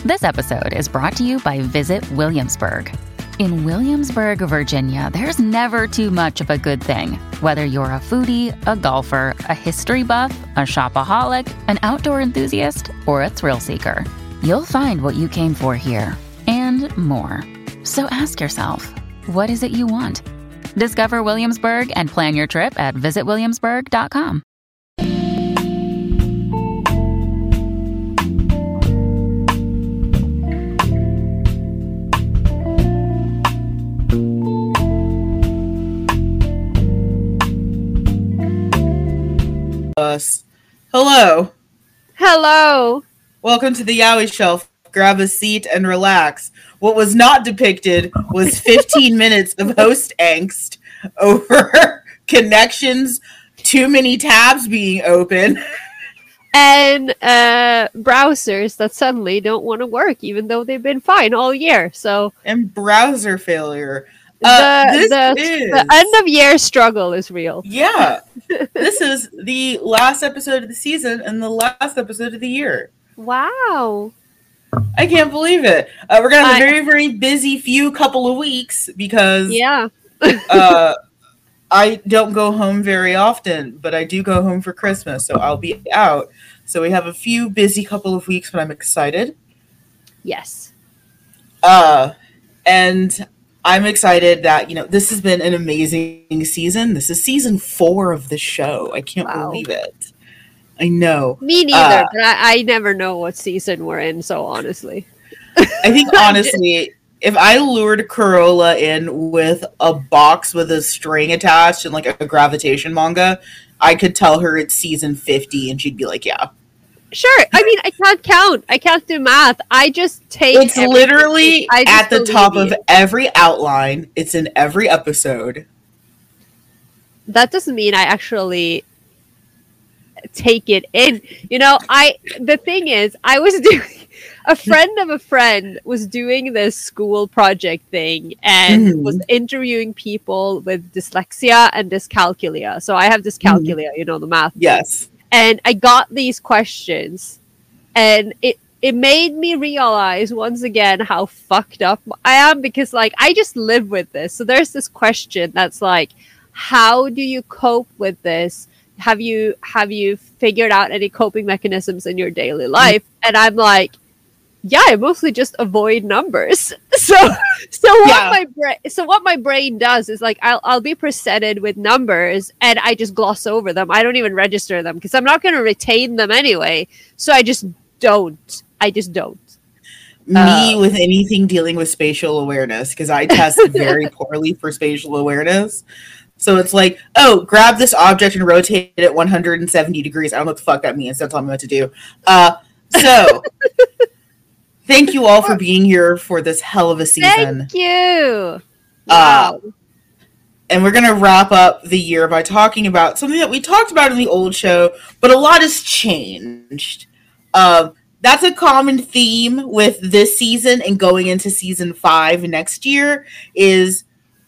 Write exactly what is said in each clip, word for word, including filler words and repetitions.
This episode is brought to you by Visit Williamsburg. In Williamsburg, Virginia, there's never too much of a good thing. Whether you're a foodie, a golfer, a history buff, a shopaholic, an outdoor enthusiast, or a thrill seeker, you'll find what you came for here and more. So ask yourself, what is it you want? Discover Williamsburg and plan your trip at visit williamsburg dot com. Us. Hello. Hello. Welcome to the Yowie Shelf. Grab a seat and relax. What was not depicted was fifteen minutes of host angst over connections, too many tabs being open, and uh, browsers that suddenly don't want to work, even though they've been fine all year. So and browser failure. Uh, the, this the, is, the end of year struggle is real. Yeah. This is the last episode of the season and the last episode of the year. Wow. I can't believe it. Uh, we're going to have I, a very, very busy few couple of weeks because yeah. uh, I don't go home very often, but I do go home for Christmas, so I'll be out. So we have a few busy couple of weeks, but I'm excited. Yes. Uh, and I'm excited that, you know, this has been an amazing season. This is season four of the show. I can't wow. believe it. I know. Me neither, uh, but I, I never know what season we're in, so honestly. I think, honestly, if I lured Corolla in with a box with a string attached and, like, a gravitation manga, I could tell her it's season fifty, and she'd be like, yeah. Sure. I mean, I can't count. I can't do math. I just take It's literally just at the top you. of every outline. It's in every episode. That doesn't mean I actually take it in. You know, I the thing is, I was doing a friend of a friend was doing this school project thing and mm. was interviewing people with dyslexia and dyscalculia. So I have dyscalculia, mm. you know, the math. Yes. And I got these questions, and it, it made me realize once again how fucked up I am, because, like, I just live with this. So there's this question that's like, how do you cope with this? Have you have you figured out any coping mechanisms in your daily life? And I'm like, yeah, I mostly just avoid numbers. So, so what yeah. my brain, so what my brain does is, like, I'll I'll be presented with numbers and I just gloss over them. I don't even register them because I'm not going to retain them anyway. So I just don't. I just don't. Me uh, with anything dealing with spatial awareness, because I test very poorly for spatial awareness. So it's like, oh, grab this object and rotate it one hundred seventy degrees. I don't know what the fuck that means. Don't tell me what to do. Uh, so. Thank you all for being here for this hell of a season. Thank you. Wow. Uh, and we're going to wrap up the year by talking about something that we talked about in the old show, but a lot has changed. Um, that's a common theme with this season and going into season five next year is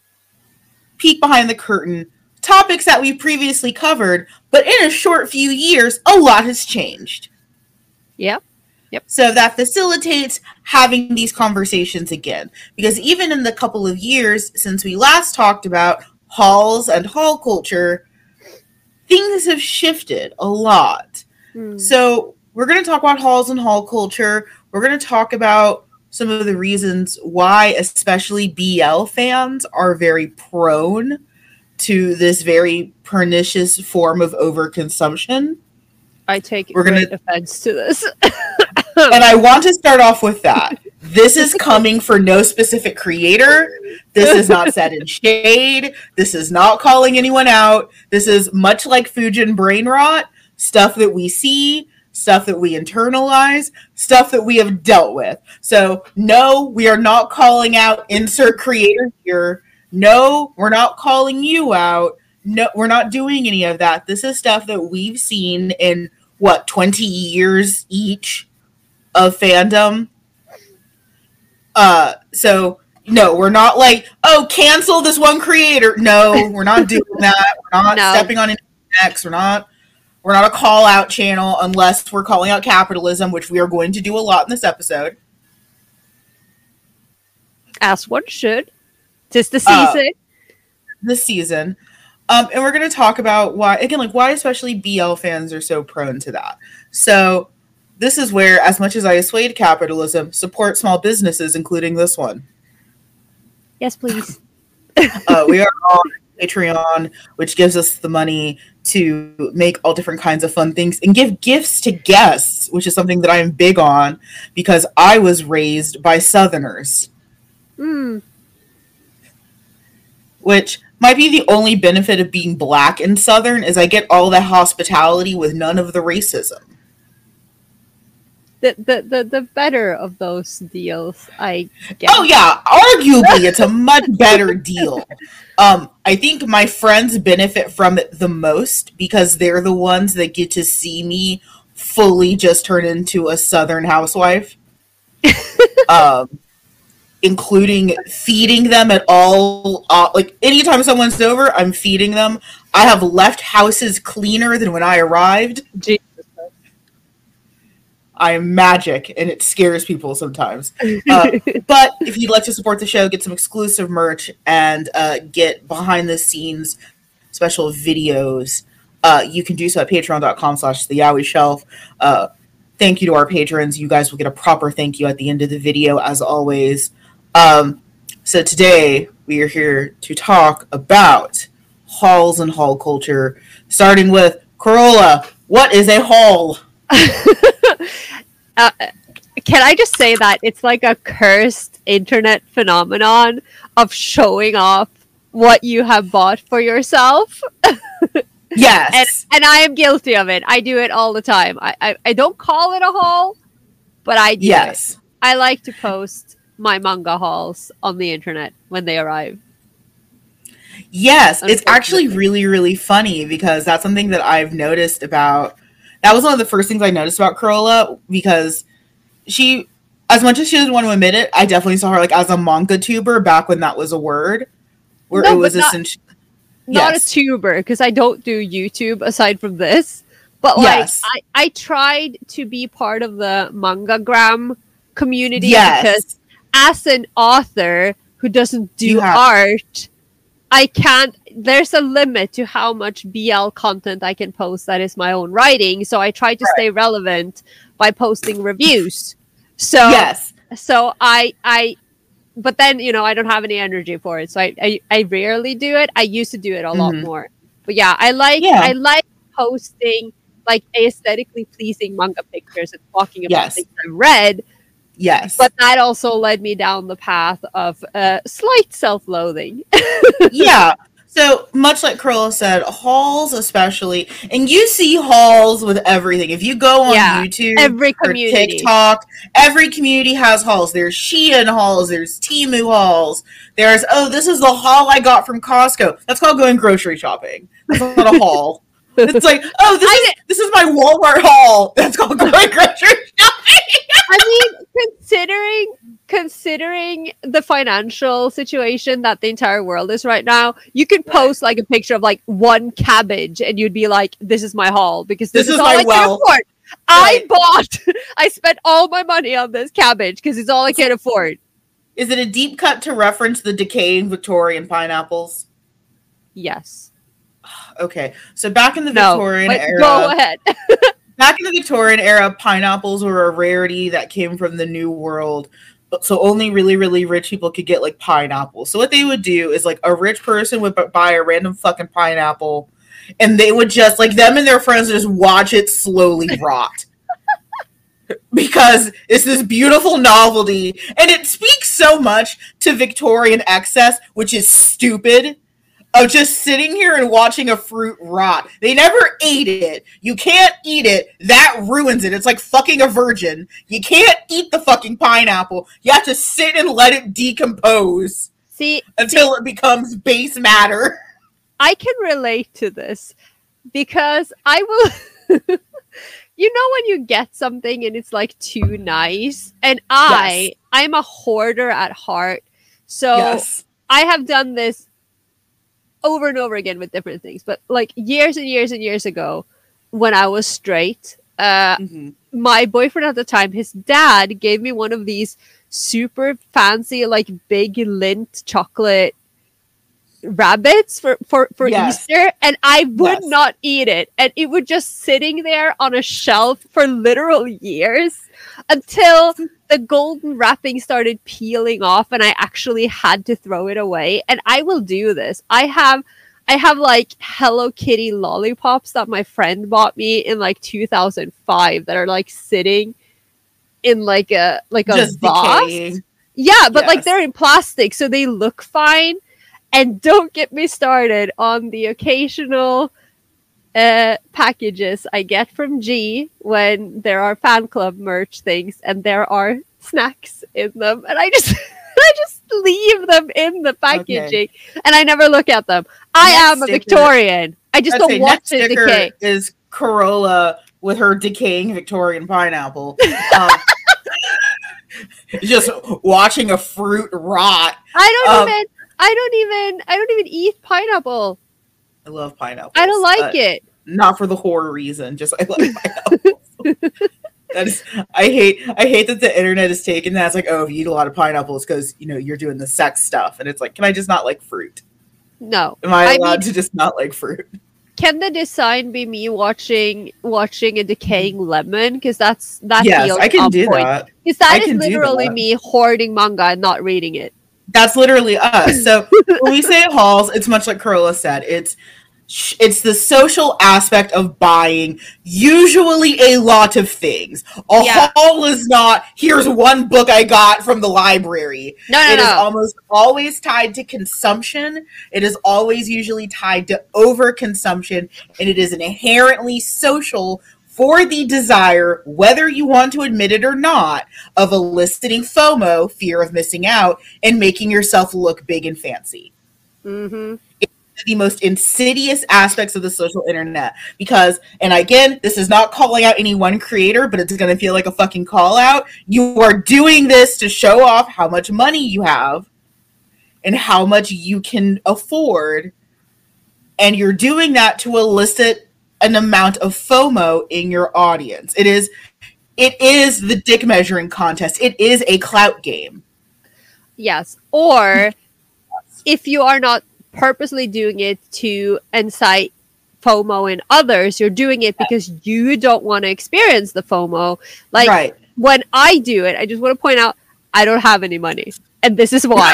peek behind the curtain, topics that we previously covered, but in a short few years, a lot has changed. Yep. Yep. So that facilitates having these conversations again. Because even in the couple of years since we last talked about halls and hall culture, things have shifted a lot. Mm. So we're going to talk about halls and hall culture. We're going to talk about some of the reasons why especially B L fans are very prone to this very pernicious form of overconsumption. I take we're great gonna... offense to this. And I want to start off with that. This is coming for no specific creator. This is not set in shade. This is not calling anyone out. This is much like Fujin brain rot, stuff that we see, stuff that we internalize, stuff that we have dealt with. So, no, we are not calling out insert creator here. No, we're not calling you out. No, we're not doing any of that. This is stuff that we've seen in, what, twenty years each of fandom. Uh, so, no, we're not like, oh, cancel this one creator. No, we're not doing that. We're not no. stepping on any necks. We're not, we're not a call-out channel unless we're calling out capitalism, which we are going to do a lot in this episode. As one should. Tis the Uh, season. this season. Um, and we're going to talk about why, again, like why especially B L fans are so prone to that. So this is where, as much as I assuade capitalism, support small businesses, including this one. Yes, please. Uh, we are on Patreon, which gives us the money to make all different kinds of fun things and give gifts to guests, which is something that I'm big on because I was raised by Southerners. Mm. Which might be the only benefit of being black and Southern is I get all the hospitality with none of the racism. The, the the the better of those deals, I guess. Oh yeah, arguably it's a much better deal. Um, I think my friends benefit from it the most because they're the ones that get to see me fully just turn into a Southern housewife. um, including feeding them at all. Uh, like anytime someone's over, I'm feeding them. I have left houses cleaner than when I arrived. Jesus. I am magic, and it scares people sometimes. Uh, but if you'd like to support the show, get some exclusive merch, and uh, get behind-the-scenes special videos, uh, you can do so at patreon.com slash the Yowie Shelf. Uh, thank you to our patrons. You guys will get a proper thank you at the end of the video, as always. Um, so today, we are here to talk about hauls and haul culture, starting with Corolla. What is a haul? uh, can I just say that it's like a cursed internet phenomenon of showing off what you have bought for yourself? Yes. and, and I am guilty of it. I do it all the time. I, I, I don't call it a haul, but I do Yes. it. I like to post my manga hauls on the internet when they arrive. Yes, it's actually really, really funny because that's something that I've noticed about. That was one of the first things I noticed about Corolla because she, as much as she doesn't want to admit it, I definitely saw her like as a manga tuber back when that was a word, where No, it was but not- essentially Not Yes. a tuber, because I don't do YouTube aside from this. But like, Yes. I, I tried to be part of the Mangagram community Yes. because as an author who doesn't do You have- art, I can't. There's a limit to how much B L content I can post that is my own writing. So I try to Right. stay relevant by posting reviews. So Yes. so I I but then, you know, I don't have any energy for it. So I I, I rarely do it. I used to do it a lot Mhm. more. But yeah, I like Yeah. I like posting like aesthetically pleasing manga pictures and talking about Yes. things I read. Yes. But that also led me down the path of uh, slight self-loathing. Yeah. So much like Corolla said, hauls especially, and you see hauls with everything. If you go on Yeah, YouTube every or community. TikTok, every community has hauls. There's Shein hauls, there's Temu hauls, there's, oh, this is the haul I got from Costco. That's called going grocery shopping. That's not a haul. It's like, oh, this is this is my Walmart haul. That's called going grocery shopping. I mean, considering considering the financial situation that the entire world is right now, you could post like a picture of like one cabbage and you'd be like, this is my haul because this, This is, is all my I can wealth. afford. I Right. bought I spent all my money on this cabbage because it's all I can afford. Is it a deep cut to reference the decaying Victorian pineapples? Yes. Okay, so back in the No. Victorian But era, go ahead. back in the Victorian era, pineapples were a rarity that came from the New World. But so only really, really rich people could get like pineapples. So what they would do is like a rich person would bu- buy a random fucking pineapple, and they would just like them and their friends would just watch it slowly rot. Because it's this beautiful novelty, and it speaks so much to Victorian excess, which is stupid. Of just sitting here and watching a fruit rot. They never ate it. You can't eat it. That ruins it. It's like fucking a virgin. You can't eat the fucking pineapple. You have to sit and let it decompose See, until it becomes base matter. I can relate to this because I will. You know when you get something and it's like too nice, and I, Yes. I'm a hoarder at heart, so Yes. I have done this over and over again with different things. But like years and years and years ago, when I was straight, uh, Mhm. my boyfriend at the time, his dad gave me one of these super fancy, like big lint chocolate rabbits for for for Yes. Easter, and I would Yes. not eat it, and it was just sitting there on a shelf for literal years until the golden wrapping started peeling off, and I actually had to throw it away. And I will do this. I have I have like Hello Kitty lollipops that my friend bought me in like two thousand five that are like sitting in like a like a Just vase. decaying. Yeah, but like Yes. they're in plastic, so they look fine. And don't get me started on the occasional uh, packages I get from G when there are fan club merch things and there are snacks in them, and I just I just leave them in the packaging, and I never look at them. I Next am a sticker- Victorian. I just I'd don't say want next to sticker decay. is Corolla with her decaying Victorian pineapple. Um, just watching a fruit rot. I don't um, even. I don't even. I don't even eat pineapple. I love pineapple. I don't like it. Not for the horror reason. Just I like pineapple. That is, I hate. I hate that the internet is taken that. It's like, oh, if you eat a lot of pineapples because you know you're doing the sex stuff, and it's like, can I just not like fruit? No. Am I I allowed mean- to just not like fruit? Can the design be me watching watching a decaying lemon? Because that's that Yes, feels I can on do point. that. Because that I is can do literally that. me hoarding manga and not reading it. That's literally us. So when we say hauls, it's much like Corolla said. It's it's the social aspect of buying usually a lot of things. A Yeah. haul is not, here's one book I got from the library. No, no, It is no. almost always tied to consumption. It is always usually tied to overconsumption, and it is inherently social for the desire, whether you want to admit it or not, of eliciting FOMO, fear of missing out, and making yourself look big and fancy. Mm-hmm. The most insidious aspects of the social internet, because, and again, this is not calling out any one creator, but it's going to feel like a fucking call out. You are doing this to show off how much money you have and how much you can afford, and you're doing that to elicit an amount of FOMO in your audience. It is it is the dick measuring contest. It is a clout game. Yes. Or if you are not purposely doing it to incite FOMO in others, you're doing it because you don't want to experience the FOMO. Like Right. when I do it, I just want to point out I don't have any money, and this is why.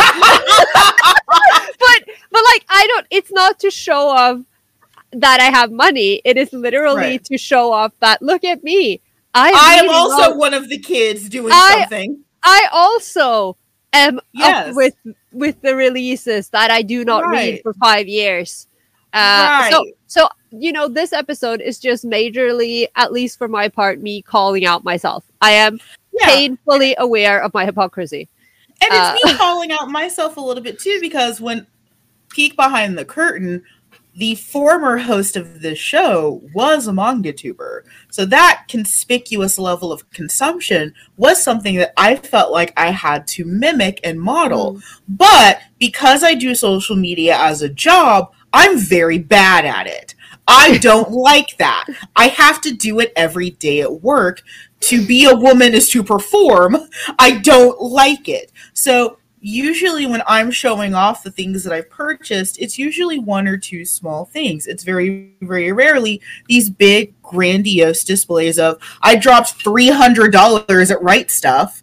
but but like I don't. It's not to show off that I have money. It is literally Right. to show off that look at me. I, I am really also love- one of the kids doing I- something. I also am Yes. up with with the releases that I do not read Right. for five years. Uh, So Right. so you know, this episode is just majorly, at least for my part, me calling out myself. I am Yeah. painfully aware of my hypocrisy. And it's Uh, me calling out myself a little bit too, because when peek behind the curtain, the former host of this show was a manga tuber. So that conspicuous level of consumption was something that I felt like I had to mimic and model. But because I do social media as a job, I'm very bad at it. I don't like that. I have to do it every day at work. To be a woman is to perform. I don't like it. So usually when I'm showing off the things that I've purchased, it's usually one or two small things. It's very, very rarely these big, grandiose displays of, I dropped three hundred dollars at Right Stuff.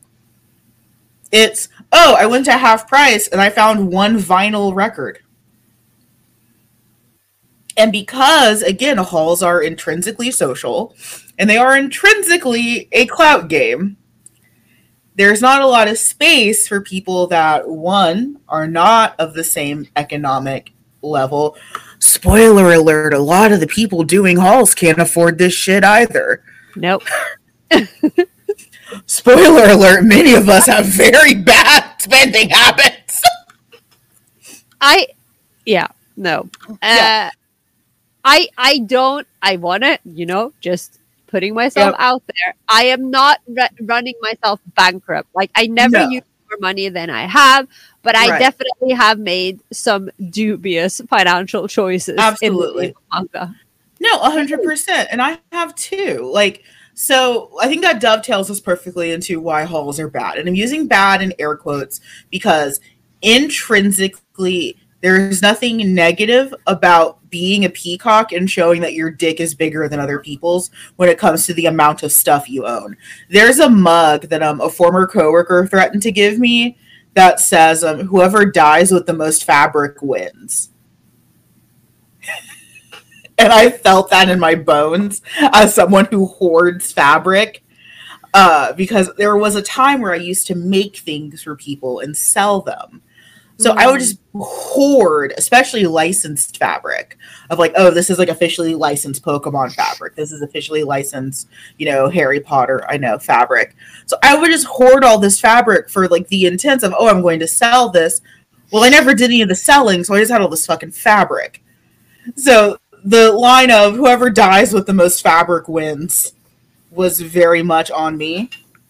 It's, oh, I went to Half Price and I found one vinyl record. And because, again, hauls are intrinsically social, and they are intrinsically a clout game, there's not a lot of space for people that, one, are not of the same economic level. Spoiler alert, a lot of the people doing hauls can't afford this shit either. Nope. Spoiler alert, many of us have very bad spending habits. I, yeah, no. Uh, Yeah. I I don't. I want to, you know, just putting myself Yep. out there. I am not ru- running myself bankrupt. Like I never No. use more money than I have, but I Right. definitely have made some dubious financial choices. Absolutely. in the manga. No, one hundred percent. And I have too. Like, So I think that dovetails us perfectly into why hauls are bad. And I'm using bad in air quotes because intrinsically there's nothing negative about being a peacock and showing that your dick is bigger than other people's when it comes to the amount of stuff you own. There's a mug that um, a former coworker threatened to give me that says um, whoever dies with the most fabric wins. And I felt that in my bones as someone who hoards fabric. Uh, because there was a time where I used to make things for people and sell them. So mm. I would just hoard, especially licensed fabric of like, oh, this is like officially licensed Pokemon fabric. This is officially licensed, you know, Harry Potter, I know, fabric. So I would just hoard all this fabric for like the intent of, oh, I'm going to sell this. Well, I never did any of the selling, so I just had all this fucking fabric. So the line of whoever dies with the most fabric wins was very much on me.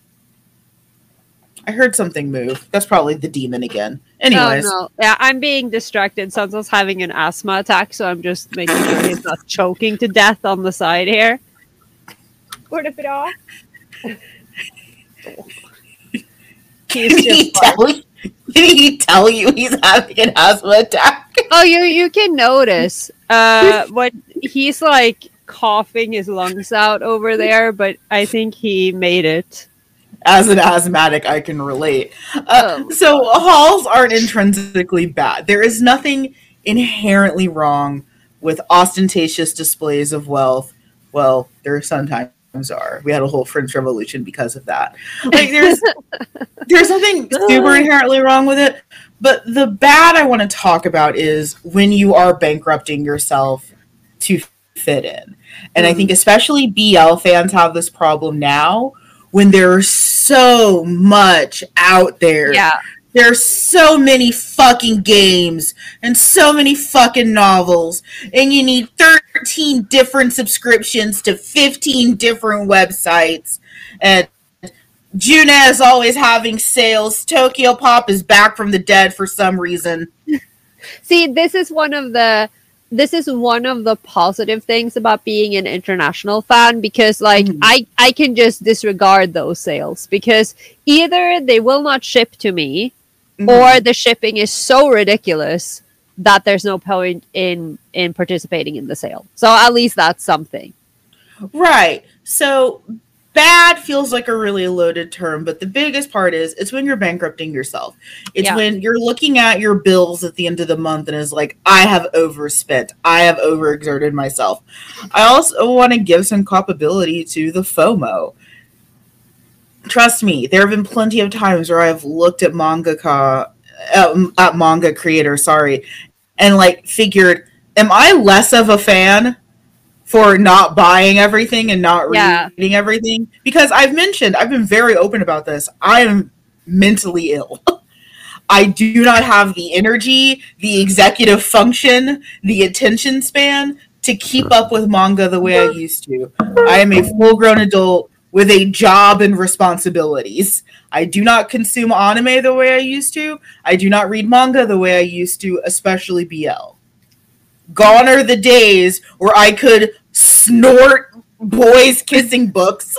I heard something move. That's probably the demon again. Anyways. Oh, no. Yeah, I'm being distracted. Sansa's having an asthma attack, so I'm just making sure he's not choking to death on the side here. Where'd it off? Can he, tell you, can he tell you he's having an asthma attack? Oh, you you can notice uh, what he's like coughing his lungs out over there, but I think he made it. As an asthmatic, I can relate. Uh, oh, so hauls aren't intrinsically bad. There is nothing inherently wrong with ostentatious displays of wealth. Well, there sometimes are. We had a whole French Revolution because of that. Like there's there's nothing super inherently wrong with it. But the bad I want to talk about is when you are bankrupting yourself to fit in. And mm. I think especially B L fans have this problem now when there's so much out there. Yeah. There's so many fucking games and so many fucking novels, and you need thirteen different subscriptions to fifteen different websites. And Juna is always having sales. Tokyo Pop is back from the dead for some reason. See, this is one of the this is one of the positive things about being an international fan, because like mm. I I can just disregard those sales because either they will not ship to me, mm-hmm. or the shipping is so ridiculous that there's no point in in participating in the sale. So at least that's something. Right. So bad feels like a really loaded term, but the biggest part is it's when you're bankrupting yourself. It's yeah. when you're looking at your bills at the end of the month and is like, I have overspent. I have overexerted myself. I also want to give some culpability to the FOMO. Trust me, there have been plenty of times where I've looked at mangaka, uh, at manga creators, sorry, and like figured, am I less of a fan for not buying everything and not yeah. reading everything? Because I've mentioned, I've been very open about this. I am mentally ill. I do not have the energy, the executive function, the attention span to keep up with manga the way I used to. I am a full-grown adult with a job and responsibilities. I do not consume anime the way I used to. I do not read manga the way I used to, especially B L. Gone are the days where I could snort boys kissing books.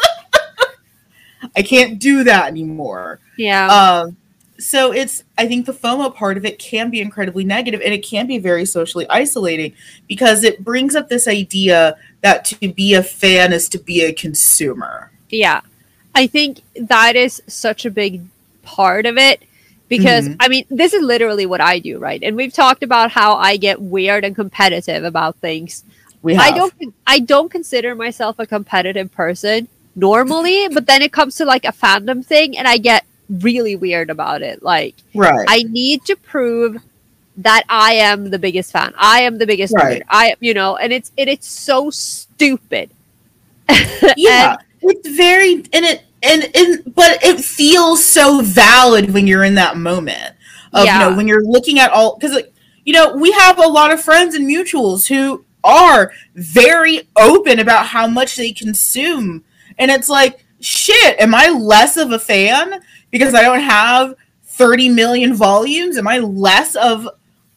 I can't do that anymore. Yeah. Um, so it's, I think the FOMO part of it can be incredibly negative, and it can be very socially isolating because it brings up this idea that to be a fan is to be a consumer. Yeah. I think that is such a big part of it. Because, mm-hmm. I mean, this is literally what I do, right? And we've talked about how I get weird and competitive about things. We have. I don't I don't consider myself a competitive person normally, but then it comes to like a fandom thing and I get really weird about it. Like, right. I need to prove that I am the biggest fan. I am the biggest right. nerd. I, you know, and it's it, it's so stupid. Yeah, and, it's very, and it, And, and but it feels so valid when you're in that moment of, yeah. you know, when you're looking at all, because, you know, we have a lot of friends and mutuals who are very open about how much they consume. And it's like, shit, am I less of a fan because I don't have thirty million volumes? Am I less of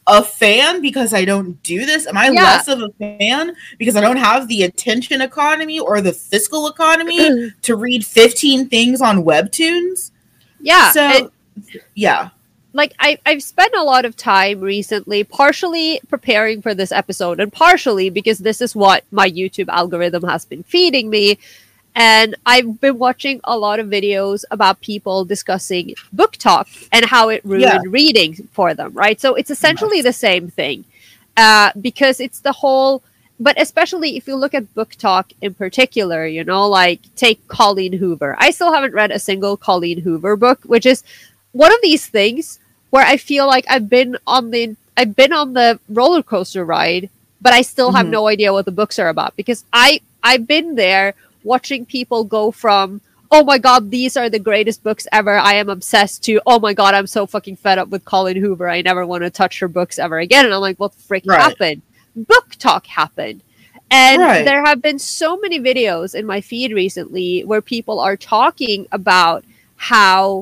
a fan because I don't do this? Am I Yeah. less of a fan because I don't have the attention economy or the fiscal economy to read fifteen things on Webtoons? Yeah. So, and- yeah. like I, I've spent a lot of time recently partially preparing for this episode and partially because this is what my YouTube algorithm has been feeding me. And I've been watching a lot of videos about people discussing book talk and how it ruined Yeah. reading for them, right? So it's essentially the same thing uh, because it's the whole, but especially if you look at book talk in particular, you know, like take Colleen Hoover. I still haven't read a single Colleen Hoover book, which is one of these things where I feel like I've been on the I've been on the roller coaster ride, but I still have Mhm. no idea what the books are about because I I've been there watching people go from, oh my god, these are the greatest books ever, I am obsessed, to, oh my god, I'm so fucking fed up with Colleen Hoover, I never want to touch her books ever again. And I'm like, what the frick Right. happened? Book talk happened. And Right. there have been so many videos in my feed recently where people are talking about how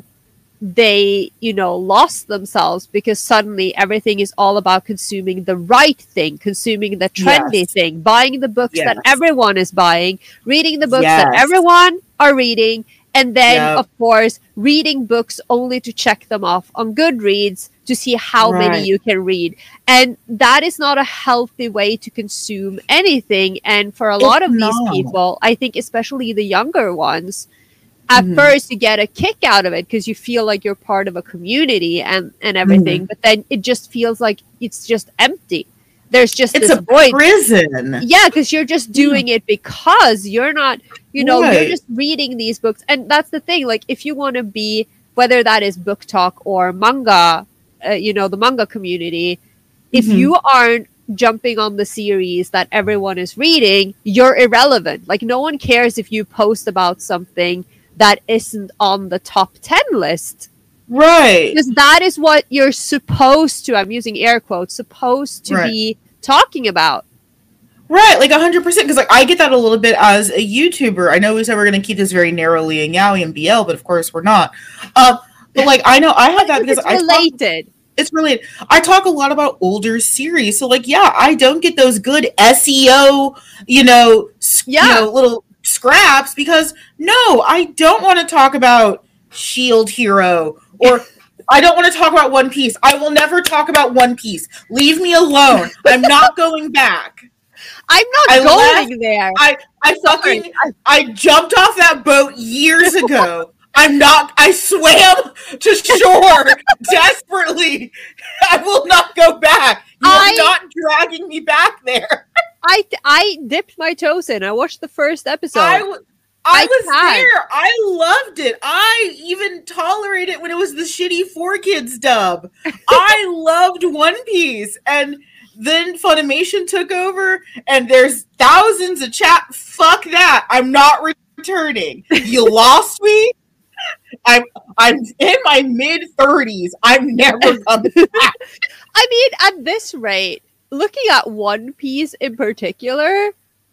they, you know, lost themselves because suddenly everything is all about consuming the right thing, consuming the trendy Yes. thing, buying the books Yes. that everyone is buying, reading the books that Yes. everyone are reading, and then, Yep. of course, reading books only to check them off on Goodreads to see how many Right. you can read. And that is not a healthy way to consume anything. And for a lot It's of these not. people, I think especially the younger ones, at Mhm. first you get a kick out of it because you feel like you're part of a community and, and everything. Mm-hmm. But then it just feels like it's just empty. There's just It's this a void. prison. Yeah, because you're just doing it because you're not, you know, Right. you're just reading these books. And that's the thing. Like, if you want to be, whether that is book talk or manga, uh, you know, the manga community, if Mhm. you aren't jumping on the series that everyone is reading, you're irrelevant. Like, no one cares if you post about something that isn't on the top ten list. Right. Because that is what you're supposed to, I'm using air quotes, supposed to Right. be talking about. Right, like one hundred percent. Because like I get that a little bit as a YouTuber. I know we said we're going to keep this very narrowly in Yaoi and B L, but of course we're not. Uh, but like I know I have that because It's I talk, related. it's related. I talk a lot about older series, so like yeah, I don't get those good S E O, you know, s- Yeah. you know, little scraps because no, I don't want to talk about Shield Hero or. I don't want to talk about One Piece. I will never talk about One Piece. Leave me alone. I'm not going back. I'm not I going left- there. I I fucking I jumped off that boat years ago. I'm not I swam to shore desperately. I will not go back. You I- are not dragging me back there. I I dipped my toes in. I watched the first episode. I w- I, I was can't. there. I loved it. I even tolerated it when it was the shitty four kids dub. I loved One Piece. And then Funimation took over and there's thousands of chat. Fuck that. I'm not returning. You lost me. I'm I'm in my mid thirties. I'm never coming back. I mean, at this rate, looking at One Piece in particular,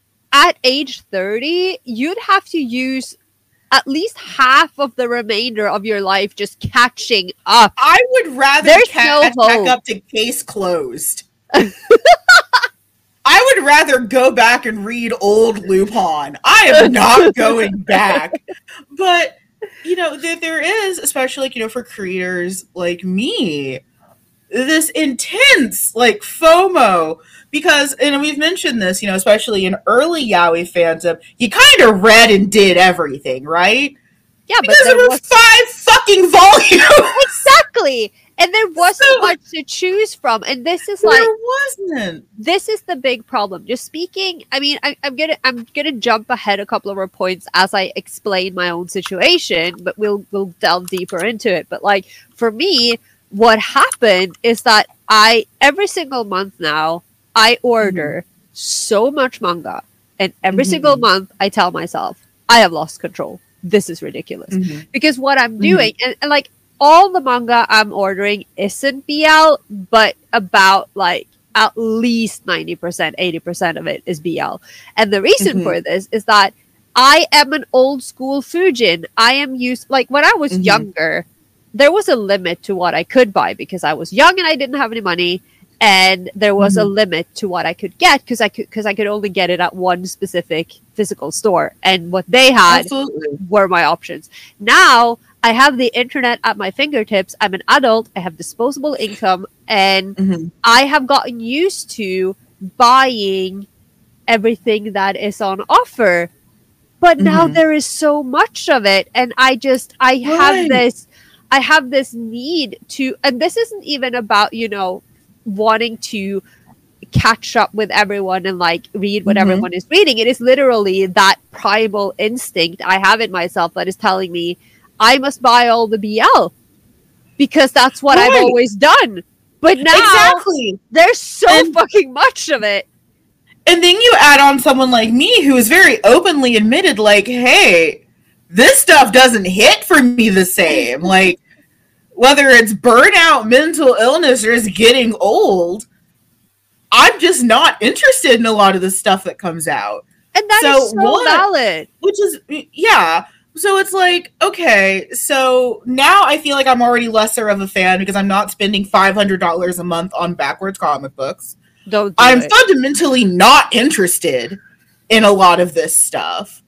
at age thirty, you'd have to use at least half of the remainder of your life just catching up. I would rather There's catch no back hope. up to case closed. I would rather go back and read old Lupin. I am not going back. But, you know, there, there is, especially, like, you know, for creators like me, this intense, like, FOMO. Because, and we've mentioned this, you know, especially in early Yaoi fandom, you kind of read and did everything, right? Yeah, but Because there there were was five fucking volumes. exactly, and there wasn't So- much to choose from. And this is like There wasn't. this is the big problem. Just speaking, I mean, I, I'm gonna I'm gonna jump ahead a couple of more points as I explain my own situation, but we'll we'll delve deeper into it. But like for me, what happened is that I every single month now I order so much manga, and every Mhm. single month I tell myself I have lost control. This is ridiculous because what I'm doing and, and like all the manga I'm ordering isn't B L, but about like at least ninety percent, eighty percent of it is B L. And the reason Mhm. for this is that I am an old school Fujin. I am used, like when I was Mhm. younger, there was a limit to what I could buy because I was young and I didn't have any money. and there was Mm-hmm. a limit to what I could get because I could because I could only get it at one specific physical store, and what they had Absolutely. were my options. Now I have the internet at my fingertips. I'm an adult. I have disposable income, and Mhm. I have gotten used to buying everything that is on offer. But now Mhm. there is so much of it, and I just I have Right. this I have this need to, and this isn't even about, you know, wanting to catch up with everyone and like read what Mhm. everyone is reading. It is literally that primal instinct I have in myself that is telling me I must buy all the B L because that's what I've Right. always done. But now Exactly. there's so And- fucking much of it. And then you add on someone like me who is very openly admitted, like, hey, this stuff doesn't hit for me the same. Like, whether it's burnout, mental illness, or just getting old, I'm just not interested in a lot of the stuff that comes out. And that is So so what- valid. Which is, yeah. So it's like, okay, so now I feel like I'm already lesser of a fan because I'm not spending five hundred dollars a month on backwards comic books. Don't do I'm it. fundamentally not interested in a lot of this stuff.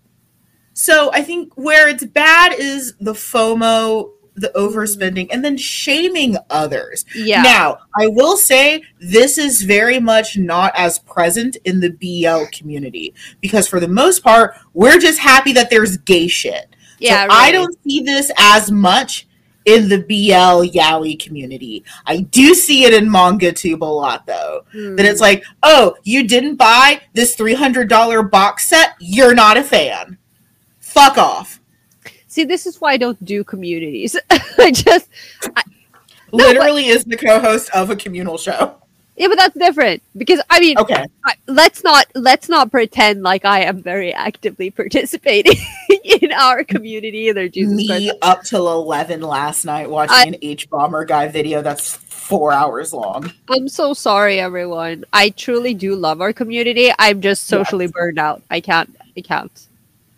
So I think where it's bad is the FOMO, the overspending, and then shaming others. Yeah. Now, I will say this is very much not as present in the B L community because for the most part, we're just happy that there's gay shit. Yeah, so I really. don't see this as much in the B L yaoi community. I do see it in manga tube a lot though. Hmm. That it's like, oh, you didn't buy this three hundred dollars box set, you're not a fan. Fuck off. See, this is why I don't do communities. I just, I, No, Literally is the co-host of a communal show. yeah, but that's different because I mean, Okay. I, let's not let's not pretend like I am very actively participating in our community either. Jesus Me Christ. up till eleven last night watching I- an H Bomber guy video that's four hours long. I'm so sorry, everyone. I truly do love our community. I'm just socially burned out. I can't. I can't.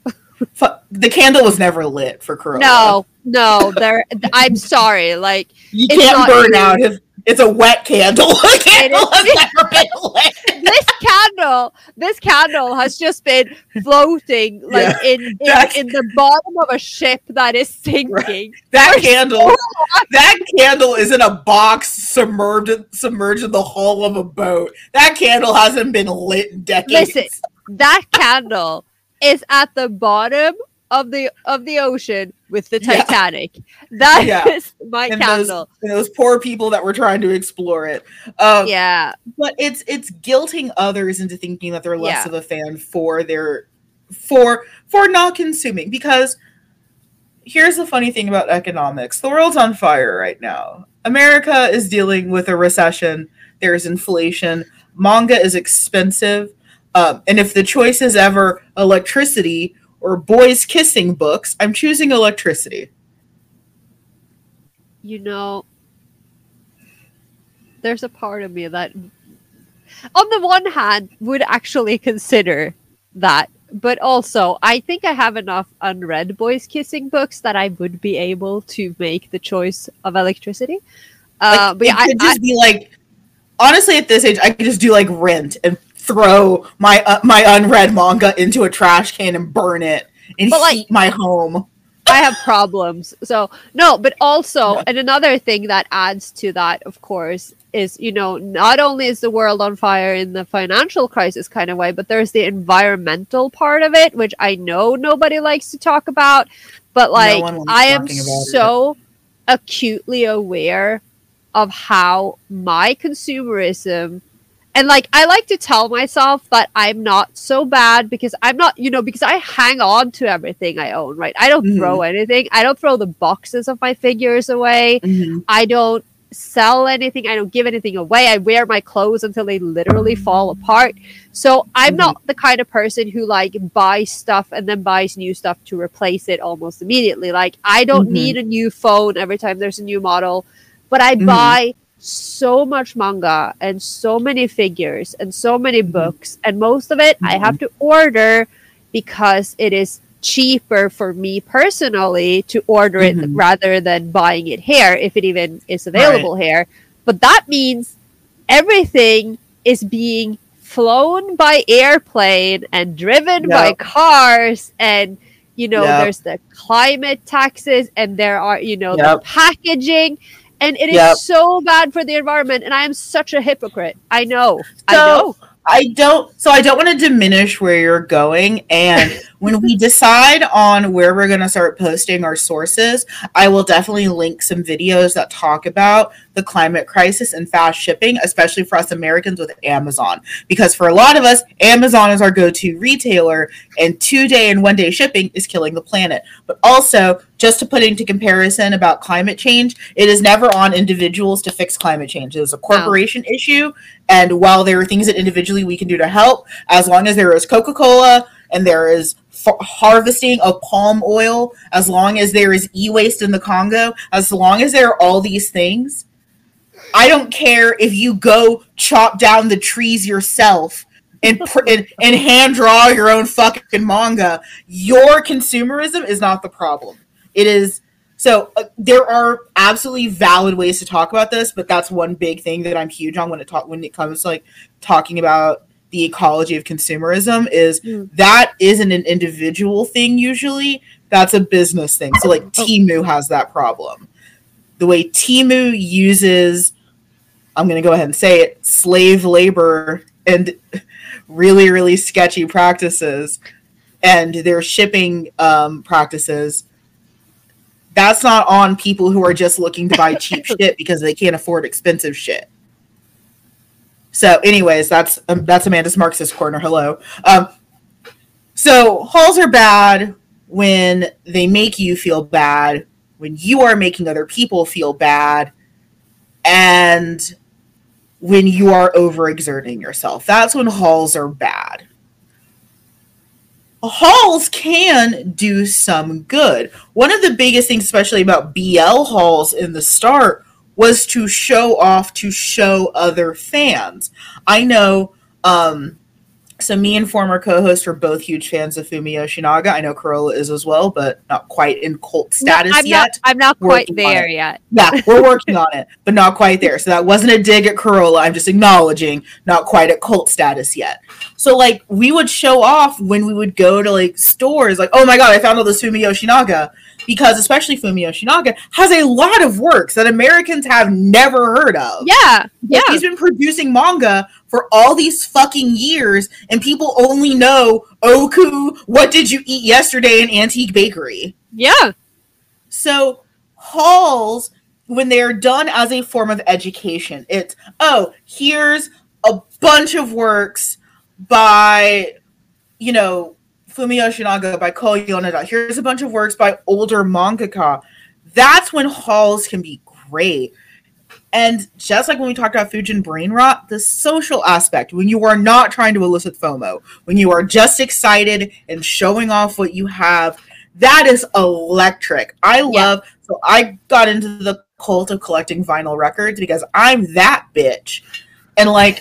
Fu- the candle was never lit for Corolla. No, no. There. I'm sorry. Like You it's can't not burn you. out if it's a wet candle. A candle is- has never been lit. this candle, this candle has just been floating like Yeah. in in, That's- in the bottom of a ship that is sinking. That For candle, that candle is in a box submerged, submerged in the hull of a boat. That candle hasn't been lit in decades. Listen, that candle is at the bottom of the of the ocean with the Yeah. Titanic. That is Yeah. my and candle. those, and those poor people that were trying to explore it. Um, Yeah, But it's it's guilting others into thinking that they're less Yeah. of a fan for their for for not consuming. Because here's the funny thing about economics: the world's on fire right now. America is dealing with a recession. There's inflation. Manga is expensive. Um, and if the choice is ever electricity or boys kissing books, I'm choosing electricity. you know, there's a part of me that, on the one hand, would actually consider that. But also, I think I have enough unread boys kissing books that I would be able to make the choice of electricity. Like, Uh, but it yeah, I, could I, just be like, honestly, at this age, I could just do like Rent and throw my uh, my unread manga into a trash can and burn it and But, like- heat my home. I have problems. So no, but also, Yeah. and another thing that adds to that, of course, is, you know, not only is the world on fire in the financial crisis kind of way, but there's the environmental part of it, which I know nobody likes to talk about, but like one likes I am talking about it. so acutely aware of how my consumerism, and like I like to tell myself that I'm not so bad because I'm not, you know, because I hang on to everything I own, right? I don't Mhm. throw anything. I don't throw the boxes of my figures away. I don't sell anything. I don't give anything away. I wear my clothes until they literally fall apart. So I'm Mhm. not the kind of person who like buys stuff and then buys new stuff to replace it almost immediately. Like I don't Mhm. need a new phone every time there's a new model, but I Mhm. buy so much manga and so many figures and so many Mhm. books, and most of it I Mhm. have to order because it is cheaper for me personally to order it Mhm. rather than buying it here if it even is available here. But that means everything is being flown by airplane and driven Yep. by cars, and you know Yep. there's the climate taxes, and there are you know Yep. the packaging, and it is Yep. so bad for the environment. And I am such a hypocrite. I know. I So- know. I don't, so I don't want to diminish where you're going. And when we decide on where we're going to start posting our sources, I will definitely link some videos that talk about the climate crisis and fast shipping, especially for us Americans with Amazon. Because for a lot of us, Amazon is our go-to retailer, and two-day and one-day shipping is killing the planet. But also, just to put into comparison about climate change, it is never on individuals to fix climate change. It is a corporation no. issue. And while there are things that individually we can do to help, as long as there is Coca-Cola and there is f- harvesting of palm oil, as long as there is e-waste in the Congo, as long as there are all these things, I don't care if you go chop down the trees yourself and, pr- and, and hand draw your own fucking manga. Your consumerism is not the problem. It is... So uh, there are absolutely valid ways to talk about this, but that's one big thing that I'm huge on when it talk when it comes to like talking about the ecology of consumerism is mm. that isn't an individual thing usually. That's a business thing. So like Temu has that problem. The way Temu uses, I'm going to go ahead and say it, slave labor and really, really sketchy practices and their shipping um, practices. That's not on people who are just looking to buy cheap shit because they can't afford expensive shit. So, anyways, that's um, that's Amanda's Marxist Corner. Hello. Um, so, hauls are bad when they make you feel bad, when you are making other people feel bad, and when you are overexerting yourself. That's when hauls are bad. Hauls can do some good. One of the biggest things, especially about B L hauls in the start, was to show off, to show other fans. I know, um, so me and former co-host are both huge fans of Fumi Yoshinaga. I know Corolla is as well, but not quite in cult status no, I'm yet. Not, I'm not quite there yet. Yeah, we're working on it, but not quite there. So that wasn't a dig at Corolla. I'm just acknowledging not quite at cult status yet. So, like, we would show off when we would go to, like, stores. Like, oh, my God, I found all this Fumi Yoshinaga. Because especially Fumi Yoshinaga has a lot of works that Americans have never heard of. Yeah, yeah. He's been producing manga for all these fucking years, and people only know Oku, What Did You Eat Yesterday, and Antique Bakery. Yeah. So, hauls, when they're done as a form of education, it's, oh, here's a bunch of works by, you know, Fumi Yoshinaga, by Ko Yoneda. Here's a bunch of works by older mangaka. That's when hauls can be great. And just like when we talked about Fujin Brain Rot, the social aspect, when you are not trying to elicit FOMO, when you are just excited and showing off what you have, that is electric. I love, yeah. So I got into the cult of collecting vinyl records because I'm that bitch. And like,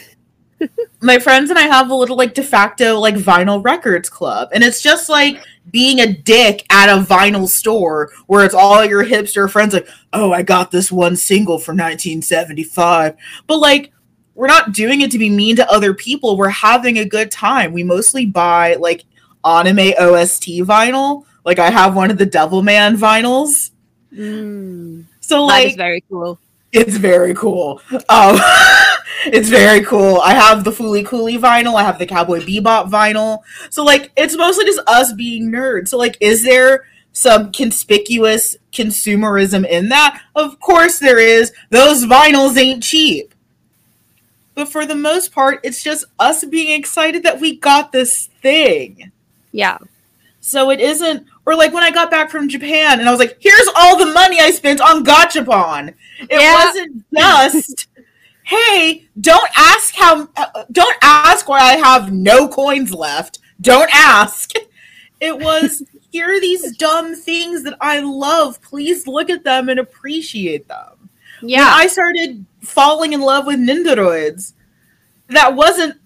my friends and I have a little like de facto like vinyl records club, and it's just like being a dick at a vinyl store where it's all your hipster friends like, oh, I got this one single from nineteen seventy-five, but like we're not doing it to be mean to other people. We're having a good time. We mostly buy like anime O S T vinyl. Like I have one of the Devilman vinyls. Mm, so like that is very cool. It's very cool. Um, it's very cool. I have the Fooly Cooly vinyl. I have the Cowboy Bebop vinyl. So, like, it's mostly just us being nerds. So, like, is there some conspicuous consumerism in that? Of course there is. Those vinyls ain't cheap. But for the most part, it's just us being excited that we got this thing. Yeah. So it isn't... Or like when I got back from Japan and I was like, here's all the money I spent on Gachapon. It yeah. wasn't just, hey, don't ask how, don't ask why I have no coins left. Don't ask. It was, here are these dumb things that I love. Please look at them and appreciate them. Yeah. When I started falling in love with Nindoroids, that wasn't,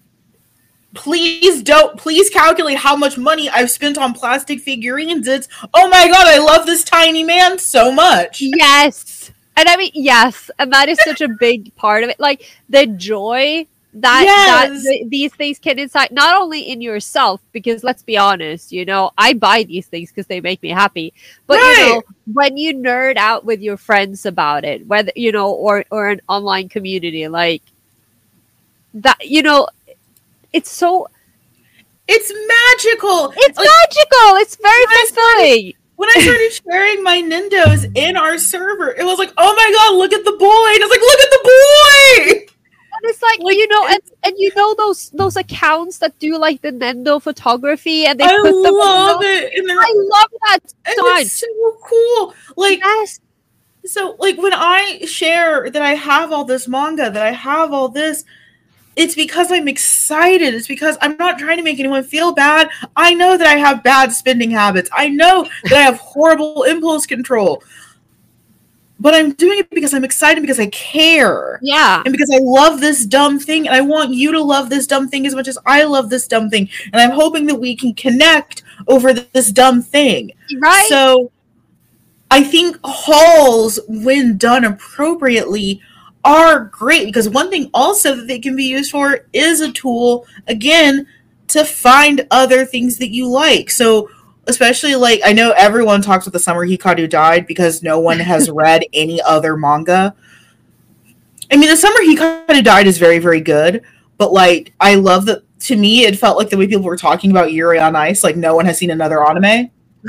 Please don't, please calculate how much money I've spent on plastic figurines. It's, oh my God, I love this tiny man so much. Yes. And I mean, yes, and that is such a big part of it. Like the joy that, Yes. that th- these things can incite, not only in yourself, because let's be honest, you know, I buy these things because they make me happy. But you Right. know, when you nerd out with your friends about it, whether you know, or or an online community, like that, you know, it's so It's magical. it's Like, magical. It's very When I started- fulfilling. when I started sharing my Nindos in our server, it was like, oh my god, look at the boy. And I was like, look at the boy. And it's like, Like, you know, and, and you know those those accounts that do like the Nendo photography, and they I put them. love it. And they're I love that and so much. it's so cool. Like, Yes. so like when I share that I have all this manga, that I have all this, it's because I'm excited. It's because I'm not trying to make anyone feel bad. I know that I have bad spending habits. I know that I have horrible impulse control. But I'm doing it because I'm excited, because I care. Yeah. And because I love this dumb thing, and I want you to love this dumb thing as much as I love this dumb thing. And I'm hoping that we can connect over this dumb thing. Right. So I think hauls, when done appropriately, are great, because one thing also that they can be used for is a tool, again, to find other things that you like. So especially, like, I know everyone talks about the Summer Hikaru died because no one has read any other manga. I mean, the Summer Hikaru died is very, very good, but, like, I love that. To me, it felt like the way people were talking about Yuri on Ice, like no one has seen another anime.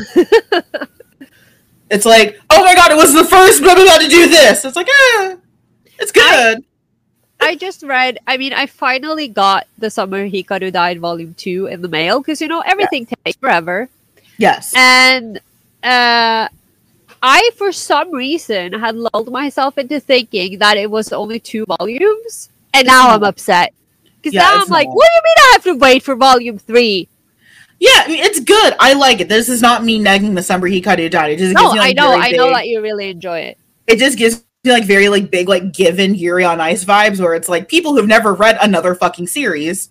It's like, oh my god, it was the first blah blah blah to do this. It's like, eh, it's good. I, I just read, I mean, I finally got the Summer Hikaru Died Volume two in the mail, because, you know, everything takes forever. Yes. And uh, I, for some reason, had lulled myself into thinking that it was only two volumes, and now I'm upset. Because Yeah, now it's I'm like, not. what do you mean I have to wait for Volume three? Yeah, I mean, it's good. I like it. This is not me negging the Summer Hikaru died. It just No, gives me, like, I know, very I know big- that you really enjoy it. It just gives me like very like big like Given Yuri on Ice vibes, where it's like people who've never read another fucking series.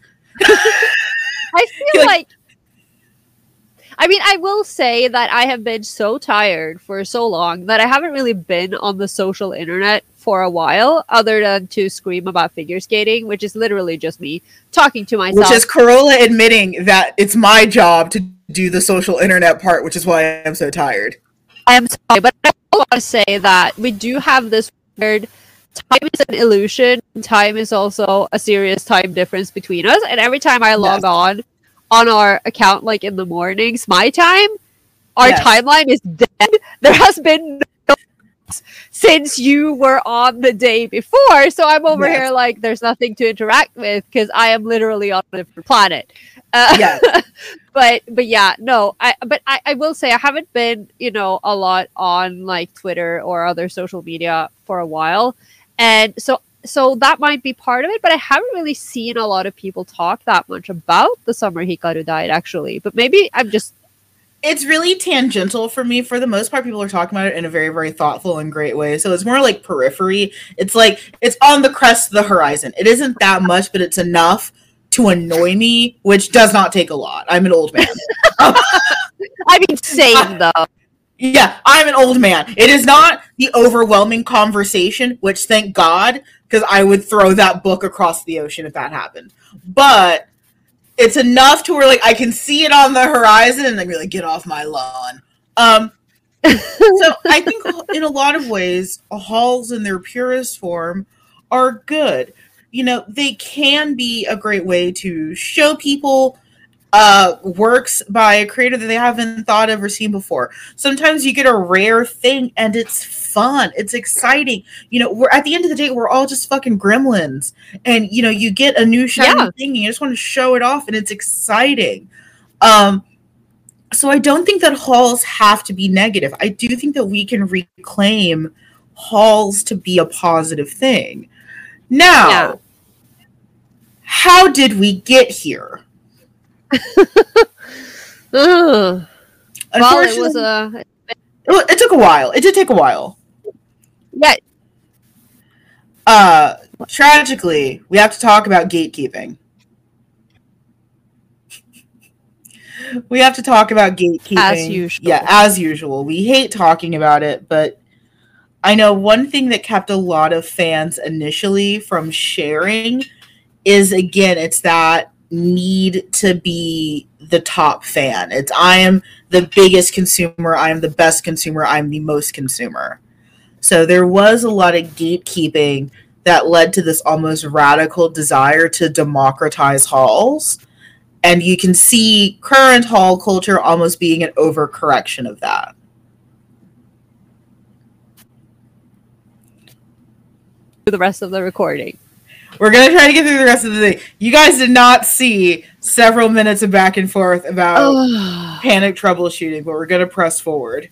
I feel Like- like, I mean, I will say that I have been so tired for so long that I haven't really been on the social internet for a while, other than to scream about figure skating, which is literally just me talking to myself. Which is Corolla admitting that it's my job to do the social internet part, which is why I'm so tired. I am sorry, but I want to say that we do have this weird time is an illusion. Time is also a serious time difference between us. And every time I log Yes. on on our account, like in the mornings, my time, our Yes. timeline is dead. There has been no since you were on the day before. So I'm over Yes. here like there's nothing to interact with because I am literally on a different planet. Uh, Yeah. but but yeah, no, I but I, I will say I haven't been, you know, a lot on like Twitter or other social media for a while. And so so that might be part of it, but I haven't really seen a lot of people talk that much about the Summer Hikaru died actually. But maybe I'm just It's really tangential for me. For the most part, people are talking about it in a very, very thoughtful and great way. So it's more like periphery. It's like it's on the crest of the horizon. It isn't that much, but it's enough to annoy me, which does not take a lot. I'm an old man. I mean same though. Yeah, I'm an old man. It is not the overwhelming conversation, which thank God, because I would throw that book across the ocean if that happened. But it's enough to where like I can see it on the horizon and I'm like, get off my lawn. Um, so I think in a lot of ways, hauls in their purest form are good. You know, they can be a great way to show people uh, works by a creator that they haven't thought of or seen before. Sometimes you get a rare thing and it's fun. It's exciting. You know, we're at the end of the day, we're all just fucking gremlins. And, you know, you get a new shiny Yeah. thing and you just want to show it off and it's exciting. Um, so I don't think that hauls have to be negative. I do think that we can reclaim hauls to be a positive thing. Now, Yeah. how did we get here? Ugh. Well, it Unfortunately, was a it, it took a while. It did take a while. yeah. Uh, tragically, we have to talk about gatekeeping. We have to talk about gatekeeping. As usual. Yeah, as usual. We hate talking about it, but I know one thing that kept a lot of fans initially from sharing is, again, it's that need to be the top fan. It's I am the biggest consumer, I am the best consumer, I'm the most consumer. So there was a lot of gatekeeping that led to this almost radical desire to democratize halls. And you can see current hall culture almost being an overcorrection of that. The rest of the recording. We're going to try to get through the rest of the thing. You guys did not see several minutes of back and forth about panic troubleshooting, but we're going to press forward.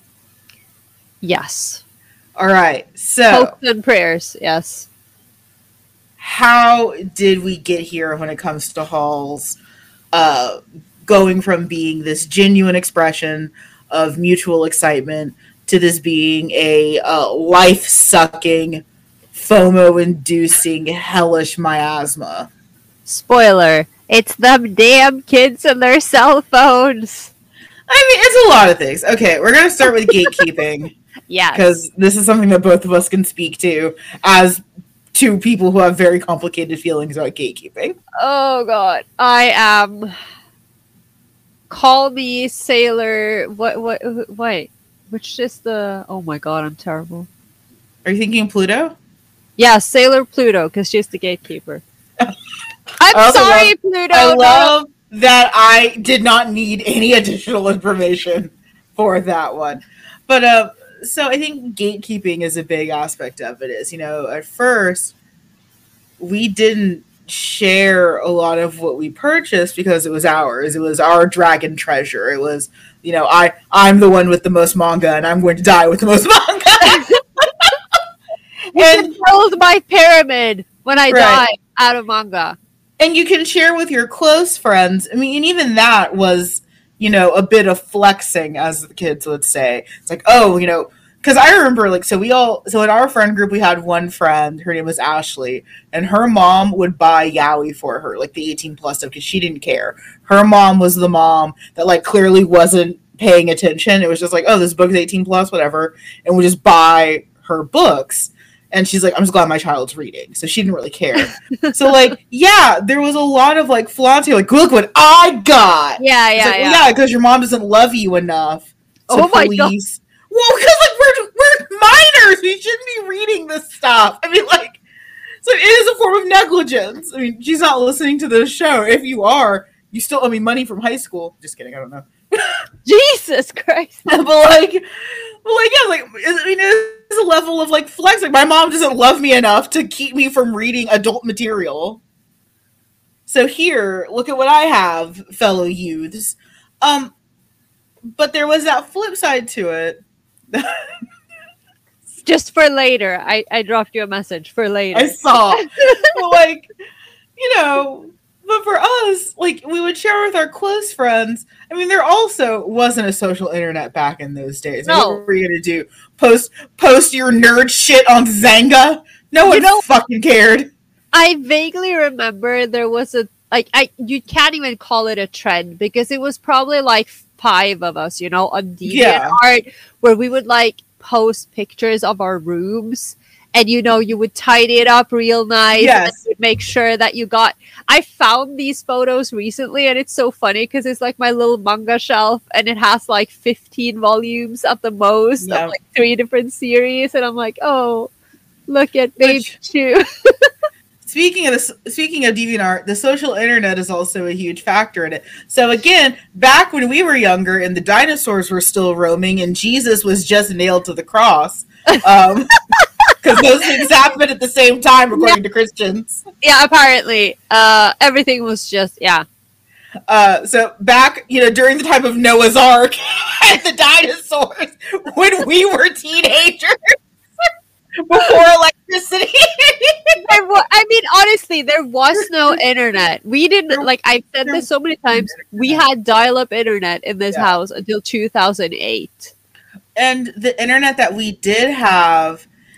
Yes. All right. So, hopes and prayers. Yes. How did we get here when it comes to halls uh, going from being this genuine expression of mutual excitement to this being a uh, life-sucking, FOMO-inducing, hellish miasma? Spoiler, it's them damn kids and their cell phones. I mean, it's a lot of things. Okay, we're going to start with gatekeeping. Yes. Because this is something that both of us can speak to as two people who have very complicated feelings about gatekeeping. Oh, God. I am... Call me Sailor... What? What? Wait. Which is the... Oh, my God, I'm terrible. Are you thinking Pluto? Yeah, Sailor Pluto, because she's the gatekeeper. I'm sorry, love, Pluto. I love no. that I did not need any additional information for that one. But, uh, so I think gatekeeping is a big aspect of it. Is, you know, at first, we didn't share a lot of what we purchased because it was ours. It was our dragon treasure. It was, you know, I, I'm the one with the most manga, and I'm going to die with the most manga. And build my pyramid when I right. die out of manga. And you can share with your close friends. I mean, and even that was, you know, a bit of flexing, as the kids would say. It's like, oh, you know, because I remember, like, so we all, so in our friend group, we had one friend, her name was Ashley, and her mom would buy yaoi for her, like the eighteen plus stuff, because she didn't care. Her mom was the mom that, like, clearly wasn't paying attention. It was just like, oh, this book is eighteen plus, whatever, and would just buy her books. And she's like, I'm just glad my child's reading. So she didn't really care. So, like, yeah, there was a lot of, like, flaunting. Like, look what I got. Yeah, yeah, like, yeah. Well, yeah, because your mom doesn't love you enough to oh my police. God. Well, because, like, we're, we're minors. We shouldn't be reading this stuff. I mean, like, so it is a form of negligence. I mean, she's not listening to this show. If you are, you still owe me money from high school. Just kidding. I don't know. Jesus Christ. But, like, well, like, yeah, like, I mean, it's a level of, like, flexing. My mom doesn't love me enough to keep me from reading adult material. So here, look at what I have, fellow youths. Um, but there was that flip side to it. Just for later. I, I dropped you a message for later. I saw. But, like, you know... But for us, like, we would share with our close friends. I mean, there also wasn't a social internet back in those days. No. What were you going to do? Post post your nerd shit on Zanga? No one you know, fucking cared. I vaguely remember there was a, like, I you can't even call it a trend because it was probably, like, five of us, you know, on DeviantArt, yeah. where we would, like, post pictures of our rooms. And, you know, you would tidy it up real nice. Yes. And you'd make sure that you got... I found these photos recently, and it's so funny because it's like my little manga shelf, and it has like fifteen volumes at the most yeah. of like three different series. And I'm like, oh, look at Babe Chu. Speaking of this, speaking of DeviantArt, the social internet is also a huge factor in it. So again, back when we were younger and the dinosaurs were still roaming and Jesus was just nailed to the cross... Um, because those things happened at the same time, according yeah. to Christians. Yeah, apparently. Uh, everything was just, yeah. Uh, so back, you know, during the time of Noah's Ark and the dinosaurs, when we were teenagers, before electricity. I mean, honestly, there was no internet. We didn't, like, I've said this so many times, we had dial-up internet in this yeah. house until two thousand eight. And the internet that we did have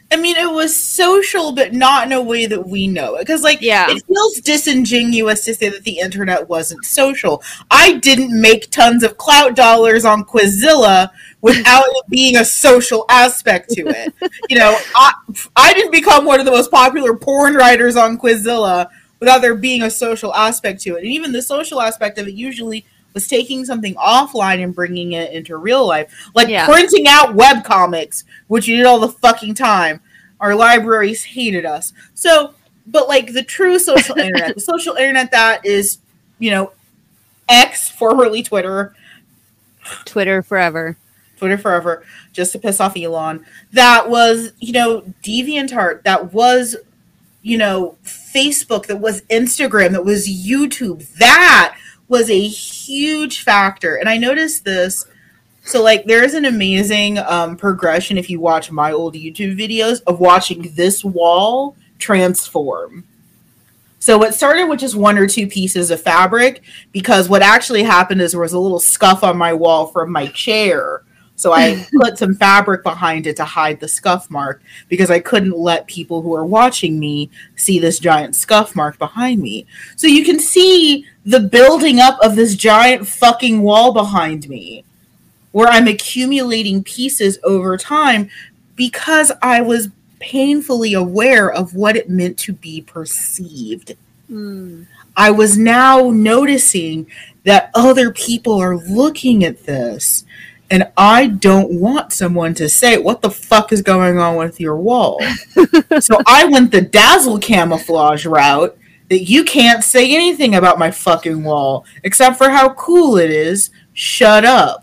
I mean, it was social, but not in a way that we know it. Because, like, Yeah. it feels disingenuous to say that the internet wasn't social. I didn't make tons of clout dollars on Quizilla without it being a social aspect to it. You know, I, I didn't become one of the most popular porn writers on Quizilla without there being a social aspect to it. And even the social aspect of it usually was taking something offline and bringing it into real life. Like Yeah. printing out webcomics, which you did all the fucking time. Our libraries hated us. So, but like the true social internet, the social internet that is, you know, X, formerly Twitter, Twitter forever. Twitter forever, just to piss off Elon, that was, you know, DeviantArt, that was, you know, Facebook, that was Instagram, that was YouTube, that was a huge factor. And I noticed this. So, like, there's an amazing um, progression if you watch my old YouTube videos of watching this wall transform. So it started with just one or two pieces of fabric, because what actually happened is there was a little scuff on my wall from my chair. So I put some fabric behind it to hide the scuff mark, because I couldn't let people who are watching me see this giant scuff mark behind me. So you can see the building up of this giant fucking wall behind me, where I'm accumulating pieces over time because I was painfully aware of what it meant to be perceived. Mm. I was now noticing that other people are looking at this, and I don't want someone to say, what the fuck is going on with your wall? So I went the dazzle camouflage route, that you can't say anything about my fucking wall, except for how cool it is. Shut up.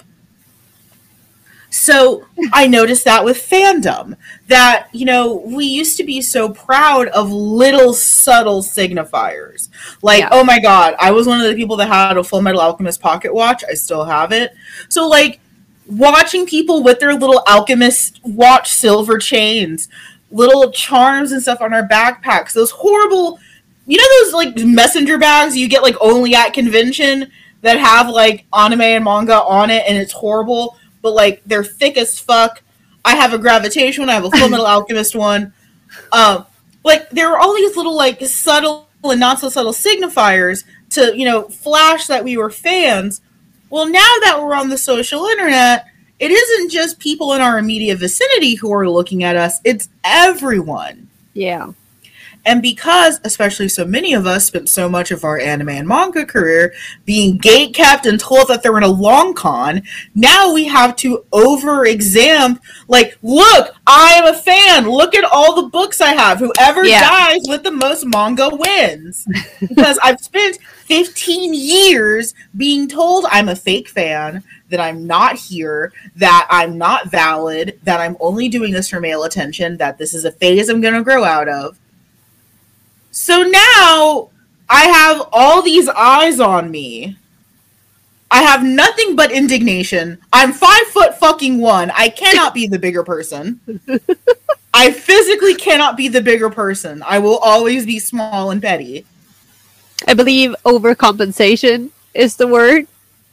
So I noticed that with fandom, that, you know, we used to be so proud of little subtle signifiers. Like, Yeah. oh my god, I was one of the people that had a Full Metal Alchemist pocket watch. I still have it. So, like, watching people with their little Alchemist watch silver chains, little charms and stuff on our backpacks, those horrible, you know those, like, messenger bags you get, like, only at convention that have, like, anime and manga on it, and it's horrible, but, like, they're thick as fuck. I have a Gravitation one. I have a Full Metal Alchemist one. Um, like, there are all these little, like, subtle and not so subtle signifiers to, you know, flash that we were fans. Well, now that we're on the social internet, it isn't just people in our immediate vicinity who are looking at us. It's everyone. Yeah. And because, especially so many of us, spent so much of our anime and manga career being gatekept and told that they're in a long con, now we have to over-examine, like, look, I am a fan. Look at all the books I have. Whoever Yeah. dies with the most manga wins. Because I've spent fifteen years being told I'm a fake fan, that I'm not here, that I'm not valid, that I'm only doing this for male attention, that this is a phase I'm going to grow out of. So now I have all these eyes on me. I have nothing but indignation. I'm five foot fucking one. I cannot be the bigger person. I physically cannot be the bigger person. I will always be small and petty. I believe overcompensation is the word.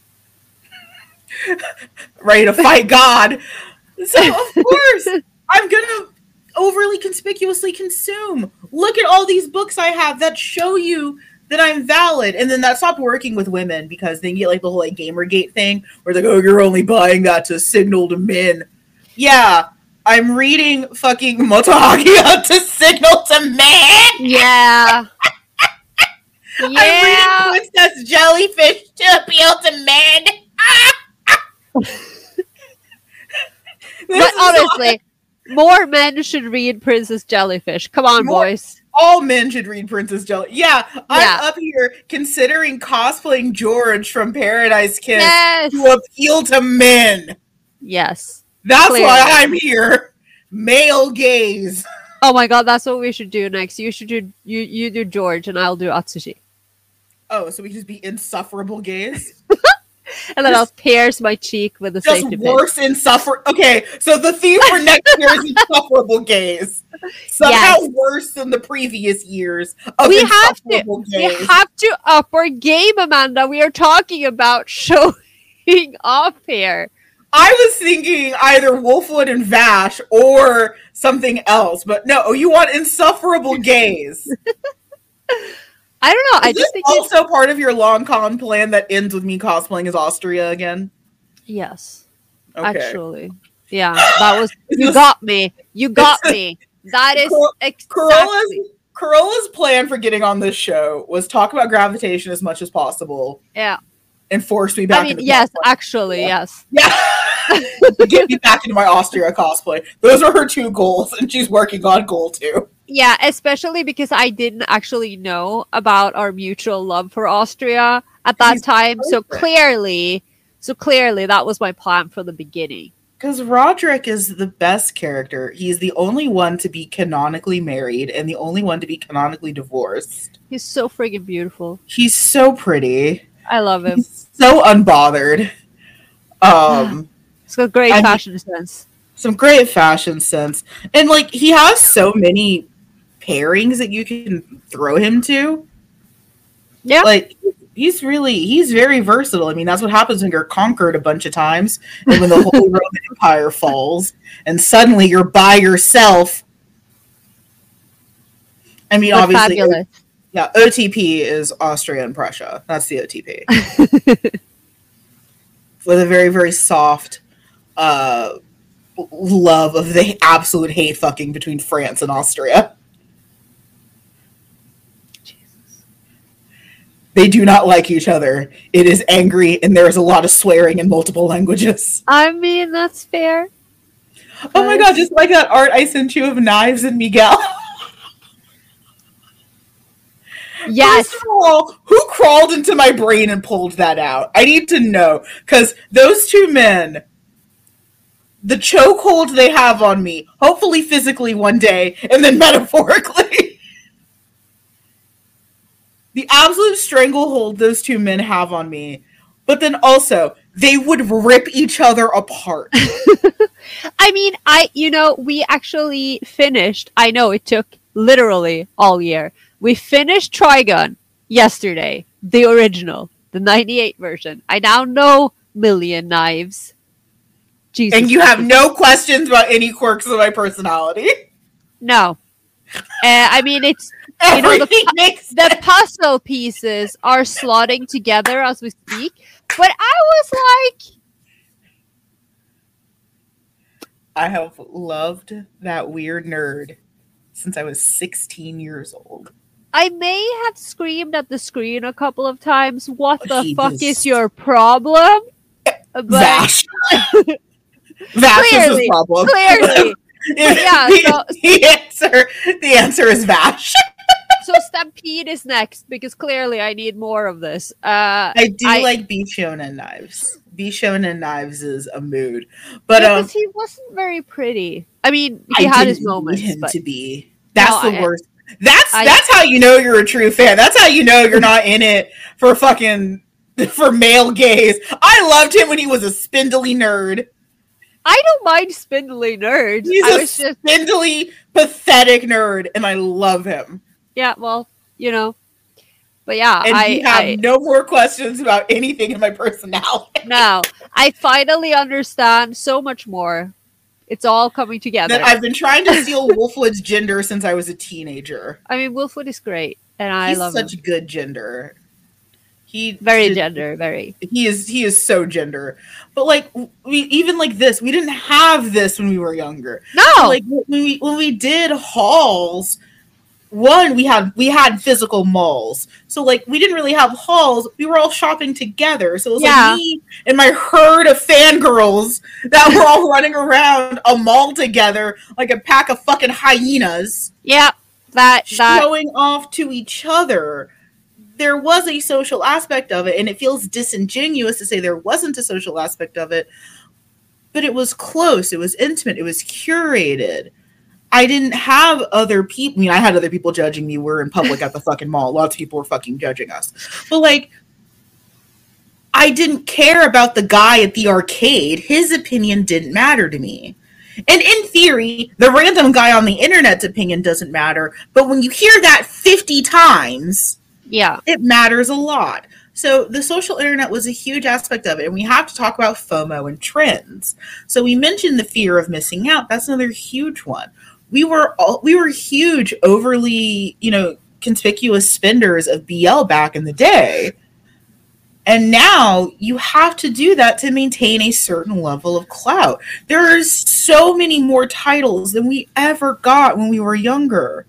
Ready to fight God. So, of course, I'm going to overly conspicuously consume. Look at all these books I have that show you that I'm valid. And then that stopped working with women, because they get like the whole like Gamergate thing where they're like, oh, you're only buying that to signal to men. Yeah, I'm reading fucking Motohagia to signal to men. Yeah. I'm Yeah. reading Princess Jellyfish to appeal to men. This But is honestly, more men should read Princess Jellyfish. Come on, More- boys. all men should read Princess Jelly. Yeah, I'm Yeah. up here considering cosplaying George from Paradise Kiss Yes. to appeal to men. Yes. That's Clearly. why I'm here. Male gaze. Oh my god, that's what we should do next. You should do you you do George and I'll do Atsushi. Oh, so we just be insufferable gaze? And then I'll pierce my cheek with a Just safety pin. worse insuffer. Okay, so the theme for next year is insufferable gaze. Somehow Yes. worse than the previous years of We have to insufferable we gaze. have to up our game, Amanda. We are talking about showing off here. I was thinking either Wolfwood and Vash or something else, but no, you want insufferable gays. I don't know. Is I this just think also it's... part of your long con plan that ends with me cosplaying as Austria again? Yes. Okay. Actually. Yeah, that was... You this... got me. You got me. That is Cor- exactly... Corolla's, Corolla's plan for getting on this show was talk about gravitation as much as possible. Yeah. And force me back I mean, into yes, cosplay. actually, Yeah. yes. Yeah. Get me back into my Austria cosplay. Those are her two goals, and she's working on goal two. Yeah, especially because I didn't actually know about our mutual love for Austria at that She's time. perfect. So clearly, so clearly that was my plan from the beginning. Because Roderick is the best character. He's the only one to be canonically married and the only one to be canonically divorced. He's so friggin' beautiful. He's so pretty. I love him. He's so unbothered. Um, He's got great I mean- fashion sense. some great fashion sense. And like he has so many pairings that you can throw him to. Yeah. Like he's really he's very versatile. I mean, that's what happens when you're conquered a bunch of times and when the whole Roman Empire falls and suddenly you're by yourself. I mean, But obviously fabulous. yeah, O T P is Austria and Prussia. That's the O T P. With a very, very soft uh, love of the absolute hate fucking between France and Austria. Jesus. They do not like each other. It is angry, and there is a lot of swearing in multiple languages. I mean, that's fair. Oh my god, just like that art I sent you of Knives and Miguel. Yes. First of all, who crawled into my brain and pulled that out? I need to know. Because those two men, the chokehold they have on me, hopefully physically one day, and then metaphorically. The absolute stranglehold those two men have on me. But then also, they would rip each other apart. I mean, I, you know, we actually finished, I know it took literally all year. We finished Trigun yesterday, the original, the ninety-eight version. I now know Million Knives. Jesus. And you have no questions about any quirks of my personality. No. Uh, I mean, it's, you know, the, Everything makes the puzzle pieces are slotting together as we speak. But I was like, I have loved that weird nerd since I was sixteen years old. I may have screamed at the screen a couple of times, what Oh, the fuck Jesus. is your problem? But Vash. Vash is Clearly, his problem. clearly. Yeah, the, so- the answer the answer is Vash. So Stampede is next, because clearly I need more of this. Uh, I do I- like B Shonen Knives. B Shonen Knives is a mood. But yeah, um he wasn't very pretty. I mean, he I had didn't his need moments, him but to be. That's No, the I- worst. That's I- that's how you know you're a true fan. That's how you know you're not in it for fucking for male gaze. I loved him when he was a spindly nerd. I don't mind spindly nerds. He's I a was just, spindly, pathetic nerd, and I love him. yeah, well, you know. But yeah, And I, you have I no more questions about anything in my personality. no, I finally understand so much more. It's all coming together. That I've been trying to steal Wolfwood's gender since I was a teenager. I mean, Wolfwood is great, and I He's love such him. good gender. He Very he- gender, very. He is he is so gender. But like we even like this, we didn't have this when we were younger. No, Like when we when we did halls, one we had we had physical malls. So like we didn't really have halls. We were all shopping together. So it was Yeah. like me and my herd of fangirls that were all running around a mall together like a pack of fucking hyenas, yeah, that that showing off to each other. There was a social aspect of it, and it feels disingenuous to say there wasn't a social aspect of it, but it was close, it was intimate, it was curated. I didn't have other people. I mean, I had other people judging me. We're in public at the fucking mall. Lots of people were fucking judging us. But like, I didn't care about the guy at the arcade. His opinion didn't matter to me. And in theory, the random guy on the internet's opinion doesn't matter. But when you hear that fifty times, yeah. it matters a lot. So the social internet was a huge aspect of it, and we have to talk about FOMO and trends. So we mentioned the fear of missing out. That's another huge one. We were all, we were huge, overly, you know, conspicuous spenders of B L back in the day. And now you have to do that to maintain a certain level of clout. There's so many more titles than we ever got when we were younger.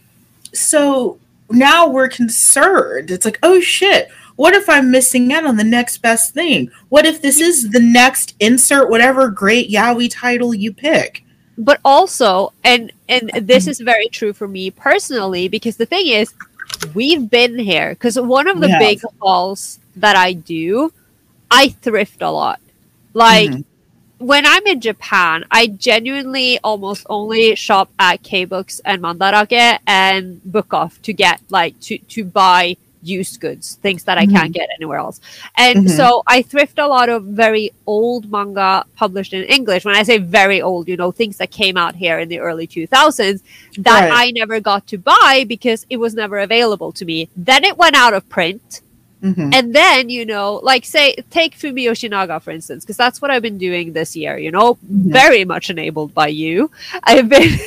So now we're concerned. It's like, oh shit, what if I'm missing out on the next best thing? What if this is the next insert whatever great yaoi title you pick? But also, and and this is very true for me personally, because the thing is, we've been here. Because one of the Yeah. big falls that I do, I thrift a lot. Like, Mhm. when I'm in Japan, I genuinely almost only shop at K-Books and Mandarake and Book Off to get, like, to, to buy used goods, things that I Mhm. can't get anywhere else. And Mhm. so I thrift a lot of very old manga published in English. When I say very old, you know, things that came out here in the early two thousands that Right. I never got to buy because it was never available to me. Then it went out of print. Mhm. And then, you know, like say, take Fumi Yoshinaga, for instance, because that's what I've been doing this year, you know, Mhm. very much enabled by you. I've been,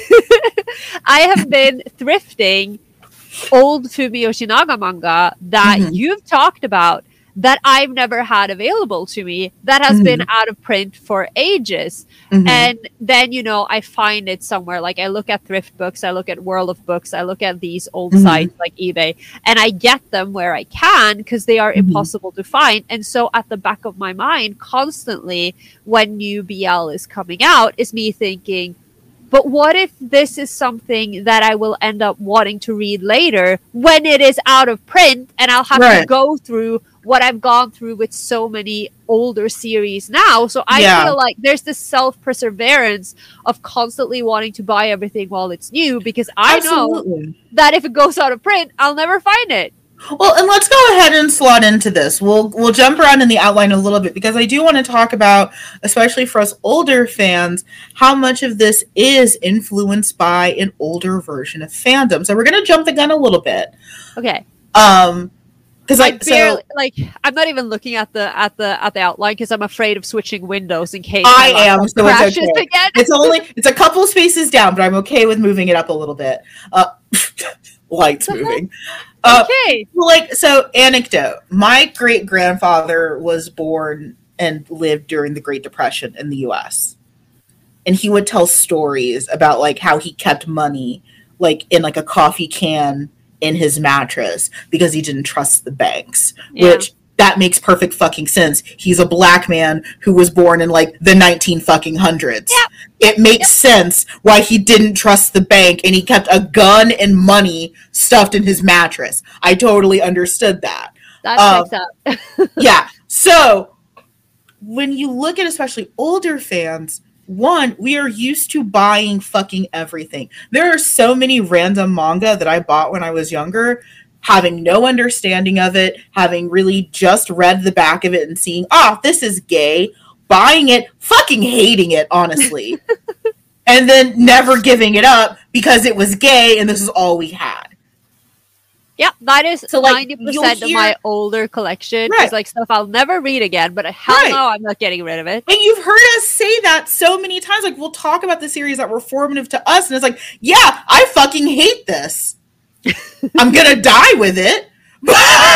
I have been thrifting old Fumi Yoshinaga manga that Mhm. you've talked about that I've never had available to me that has Mhm. been out of print for ages. Mhm. And then, you know, I find it somewhere. Like I look at thrift books, I look at World of Books, I look at these old Mhm. sites like eBay, and I get them where I can because they are Mhm. impossible to find. And so at the back of my mind, constantly when new B L is coming out, is me thinking, but what if this is something that I will end up wanting to read later when it is out of print and I'll have Right. to go through what I've gone through with so many older series now. So I Yeah. feel like there's this self-perseverance of constantly wanting to buy everything while it's new because I know Absolutely. that if it goes out of print, I'll never find it. Well, and let's go ahead and slot into this. We'll we'll jump around in the outline a little bit because I do want to talk about, especially for us older fans, how much of this is influenced by an older version of fandom. So we're gonna jump the gun a little bit. Okay. Um because I like barely, so like I'm not even looking at the at the at the outline because I'm afraid of switching windows in case I my am, laptop so it's crashes okay. again. it's only it's a couple spaces down, but I'm okay with moving it up a little bit. Uh lights moving. Uh, Okay. like so anecdote, my great grandfather was born and lived during the Great Depression in the U S, and he would tell stories about like how he kept money like in like a coffee can in his mattress because he didn't trust the banks. Yeah. Which that makes perfect fucking sense. He's a black man who was born in like the nineteen fucking hundreds. Yep. It makes sense why he didn't trust the bank and he kept a gun and money stuffed in his mattress. I totally understood that. That Um, checks out. Yeah. So when you look at especially older fans, one, we are used to buying fucking everything. There are so many random manga that I bought when I was younger, having no understanding of it, having really just read the back of it and seeing, oh, this is gay, buying it, fucking hating it, honestly. And then never giving it up because it was gay and this is all we had. Yep, that is So, like, ninety you'll percent of hear- my older collection. Right. It's like stuff I'll never read again, but hell Right. no, I'm not getting rid of it. And you've heard us say that so many times. Like, we'll talk about the series that were formative to us, and it's like, yeah, I fucking hate this. I'm gonna die with it. But,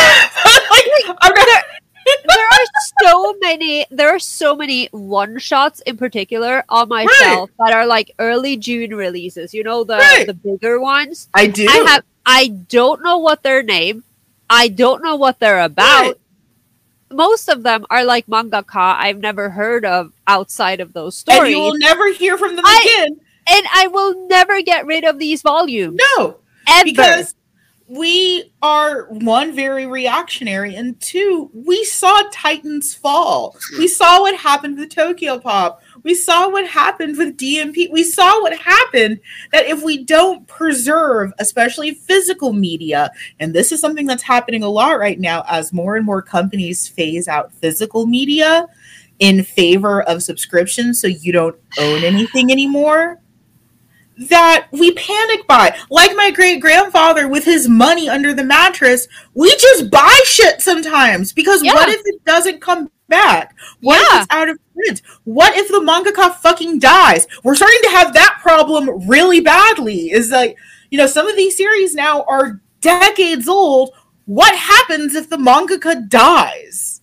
like, I'm not. There are so many there are so many one shots in particular on my Right. shelf that are like early June releases, you know, the Right. the bigger ones. I do. I have I don't know what their name. I don't know what they're about. Right. Most of them are like mangaka I've never heard of outside of those And stories. you will never hear from them I- again. and I will never get rid of these volumes. No, Ever. because we are one very reactionary, and two, we saw Titans fall. We saw what happened with Tokyo Pop. We saw what happened with D M P. We saw what happened that if we don't preserve, especially physical media, and this is something that's happening a lot right now as more and more companies phase out physical media in favor of subscriptions, so you don't own anything anymore. that we panic buy. Like my great grandfather with his money under the mattress, we just buy shit sometimes because yeah. what if it doesn't come back? What yeah. if it's out of print? What if the mangaka fucking dies? We're starting to have that problem really badly. Is like, you know, some of these series now are decades old. What happens if the mangaka dies?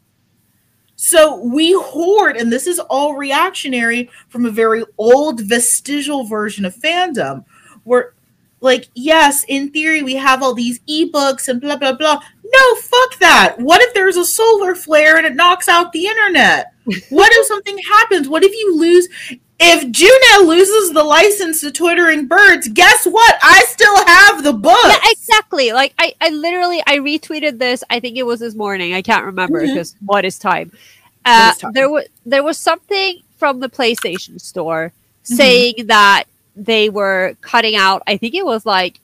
So we hoard, and this is all reactionary from a very old vestigial version of fandom, where, like, yes, in theory, we have all these ebooks and blah, blah, blah. No, fuck that. What if there's a solar flare and it knocks out the internet? What if something happens? What if you lose... If Junet loses the license to Twittering Birds, guess what? I still have the book. Yeah, exactly. Like, I, I literally, I retweeted this. I think it was this morning. I can't remember because mm-hmm. what is time? Uh, what is time? There was there was something from the PlayStation Store mm-hmm. saying that they were cutting out. I think it was like,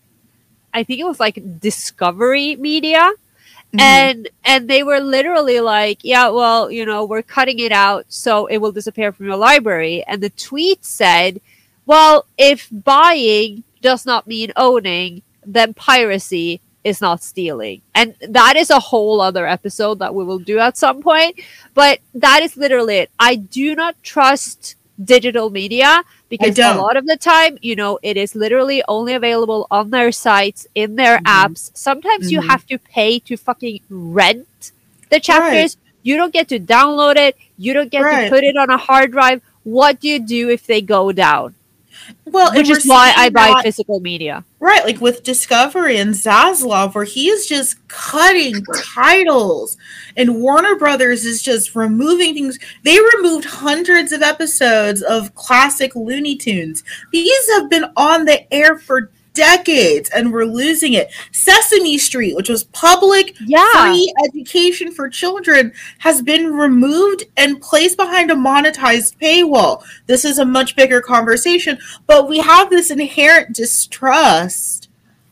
I think it was like Discovery Media. Mm-hmm. And and they were literally like, yeah, well, you know, we're cutting it out so it will disappear from your library. And the tweet said, well, if buying does not mean owning, then piracy is not stealing. And that is a whole other episode that we will do at some point. But that is literally it. I do not trust digital media because a lot of the time, you know, it is literally only available on their sites, in their mm-hmm. apps. Sometimes mm-hmm. you have to pay to fucking rent the chapters. Right. You don't get to download it. You don't get right. to put it on a hard drive. What do you do if they go down? Well, which is why I buy that, physical media. Right, like with Discovery and Zaslav, where he is just cutting titles, and Warner Brothers is just removing things. They removed hundreds of episodes of classic Looney Tunes. These have been on the air for decades, and we're losing it. Sesame Street, which was public, yeah. free education for children, has been removed and placed behind a monetized paywall. This is a much bigger conversation, but we have this inherent distrust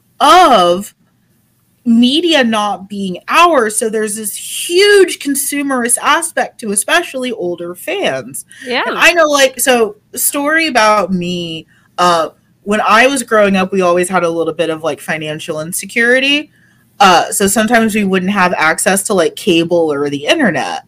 of media not being ours, so there's this huge consumerist aspect to especially older fans. Yeah. And I know, like, so, story about me, uh, when I was growing up, we always had a little bit of like financial insecurity. Uh, so sometimes we wouldn't have access to like cable or the internet.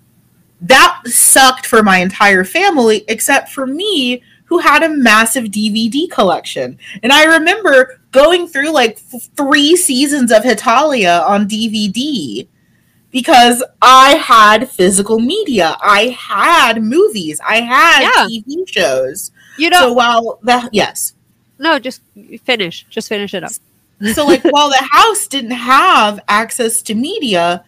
That sucked for my entire family, except for me, who had a massive D V D collection. And I remember going through like f- three seasons of Hetalia on D V D because I had physical media. I had movies. I had yeah. T V shows. You know, so while that, yes. No, just finish. Just finish it up. So, like, while the house didn't have access to media,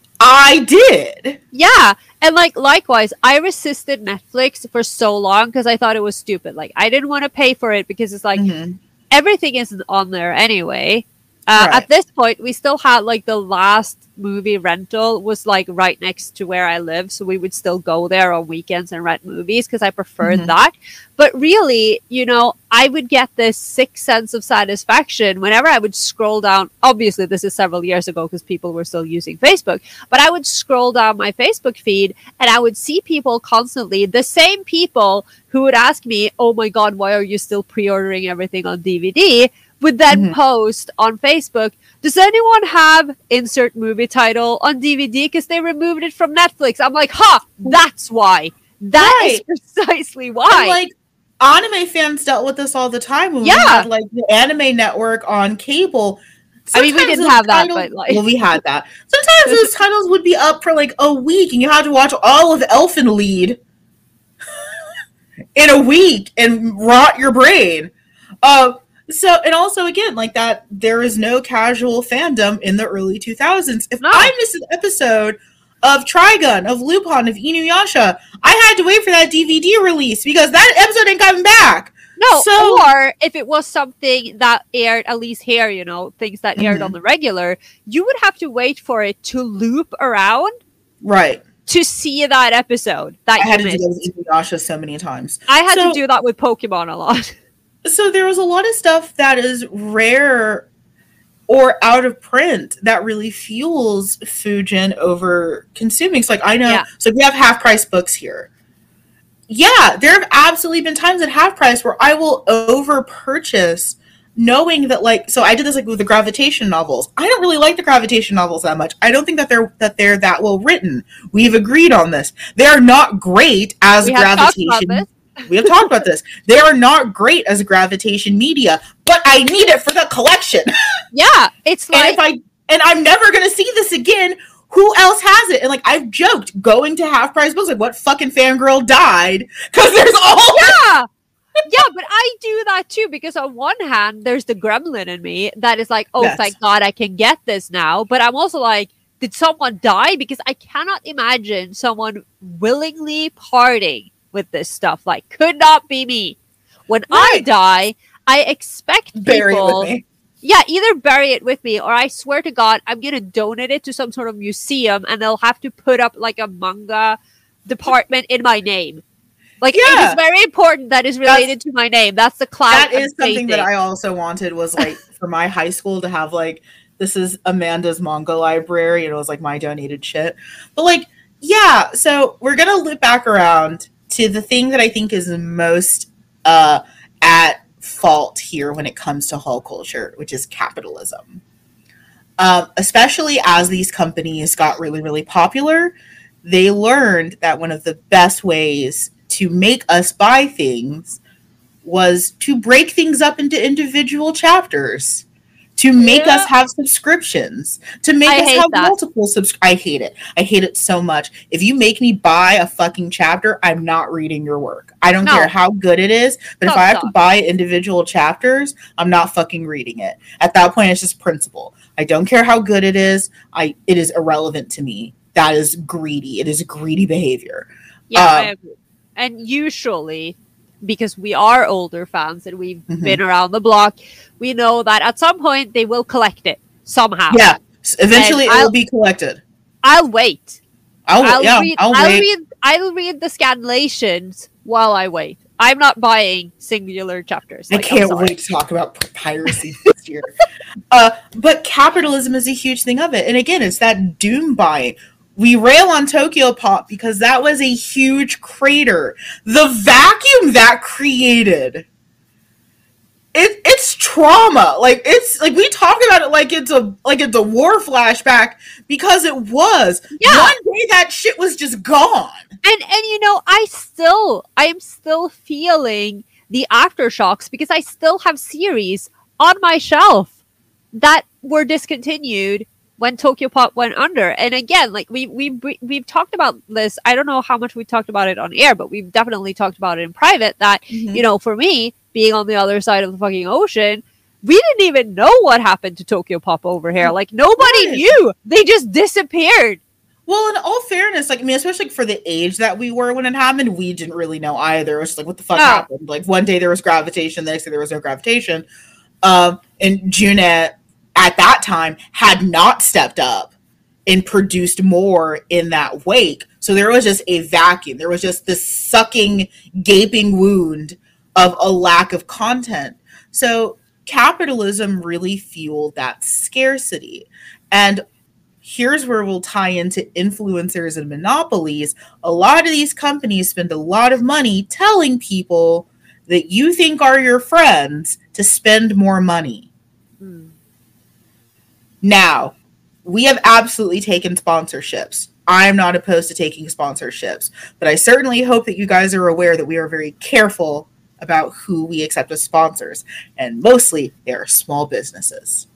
I did. Yeah. And, like, likewise, I resisted Netflix for so long because I thought it was stupid. Like, I didn't want to pay for it because it's like, mm-hmm. everything is on there anyway. Uh, right. At this point, we still had, like, the last movie rental was, like, right next to where I live. So we would still go there on weekends and rent movies because I preferred mm-hmm. that. But really, you know, I would get this sick sense of satisfaction whenever I would scroll down. Obviously, this is several years ago because people were still using Facebook. But I would scroll down my Facebook feed and I would see people constantly, the same people who would ask me, oh my God, why are you still pre-ordering everything on D V D? Would then mm-hmm. post on Facebook, does anyone have insert movie title on D V D? Because they removed it from Netflix. I'm like, ha, that's why. That right. is precisely why. And like, anime fans dealt with this all the time when yeah. we had like the Anime Network on cable. Sometimes I mean, we didn't have titles, that, but like... Well, we had that. Sometimes those titles would be up for like a week, and you had to watch all of Elfenlied in a week and rot your brain. Uh, So, and also, again, like that, there is no casual fandom in the early two thousands. If no. I missed an episode of Trigun, of Lupin, of Inuyasha, I had to wait for that D V D release because that episode ain't coming back. No, so, or if it was something that aired, at least here, you know, things that aired mm-hmm. on the regular, you would have to wait for it to loop around. Right. To see that episode. That I you had to missed. do that with Inuyasha so many times. I had so, to do that with Pokemon a lot. So there was a lot of stuff that is rare or out of print that really fuels Fujin over consuming. So like I know, yeah. so we have half price books here. yeah, there have absolutely been times at Half Price where I will over purchase knowing that, like, so I did this like with the Gravitation novels. I don't really like the Gravitation novels that much. I don't think that they're that they're that well written. We've agreed on this. They are not great as We have talked about Gravitation. this. We have talked about this. They are not great as Gravitation media, but I need it for the collection. Yeah, it's And like if I and I'm never gonna see this again. Who else has it? And like I've joked going to Half Price books, like what fucking fangirl died? Because there's all yeah. Yeah, but I do that too because on one hand, there's the gremlin in me that is like, oh, Yes. thank God I can get this now. But I'm also like, did someone die? Because I cannot imagine someone willingly parting with this stuff. Like, could not be me. When I Right. die, I expect bury it people. with me. Yeah, either bury it with me or I swear to God, I'm going to donate it to some sort of museum and they'll have to put up like a manga department in my name. Like, it Yeah. is very important that is related to my name. That's the cloud. That I'm is something that chasing. I also wanted was like for my high school to have like this is Amanda's manga library and it was like my donated shit. But like, yeah, so we're gonna loop back around to the thing that I think is most uh at fault here when it comes to hall culture, which is capitalism. Um, especially as these companies got really, really popular, they learned that one of the best ways to make us buy things was to break things up into individual chapters, to make Yeah. us have subscriptions, to make I us hate have that. multiple subs. I hate it. I hate it so much. If you make me buy a fucking chapter, I'm not reading your work. I don't No. care how good it is, but if Stop, I have to stop. buy individual chapters, I'm not fucking reading it. At that point, it's just principle. I don't care how good it is. I it is irrelevant to me. That is greedy. It is greedy behavior. Yeah, I Um, agree. And usually, because we are older fans and we've Mhm. been around the block, we know that at some point they will collect it somehow. Yeah. S- Eventually, And it will I'll- be collected. I'll wait. I'll, I'll yeah, read. I'll, I'll wait. read. I'll read the scanlations while I wait. I'm not buying singular chapters. I Like, I'm can't sorry. wait to talk about p- piracy this year. Uh, but capitalism is a huge thing of it. And again, it's that doom buying. We rail on Tokyo Pop because that was a huge crater. The vacuum that created. It, it's trauma. Like it's like we talk about it like it's a like it's a war flashback because it was. Yeah. One day that shit was just gone. And and you know, I still I am still feeling the aftershocks because I still have series on my shelf that were discontinued when Tokyo Pop went under. And again, like we we we've talked about this. I don't know how much we talked about it on air, but we've definitely talked about it in private that, Mhm. you know, for me, being on the other side of the fucking ocean, we didn't even know what happened to Tokyo Pop over here. Like nobody Right. knew. They just disappeared. Well, in all fairness, like I mean, especially for the age that we were when it happened, we didn't really know either. It was just like, what the fuck No. happened? Like one day there was gravitation, the next day there was no gravitation. Um, and Junet at that time had not stepped up and produced more in that wake. So there was just a vacuum. There was just this sucking, gaping wound of a lack of content. So capitalism really fueled that scarcity. And here's where we'll tie into influencers and monopolies. A lot of these companies spend a lot of money telling people that you think are your friends to spend more money. Hmm. Now, we have absolutely taken sponsorships. I'm not opposed to taking sponsorships, but I certainly hope that you guys are aware that we are very careful about who we accept as sponsors, and mostly they are small businesses.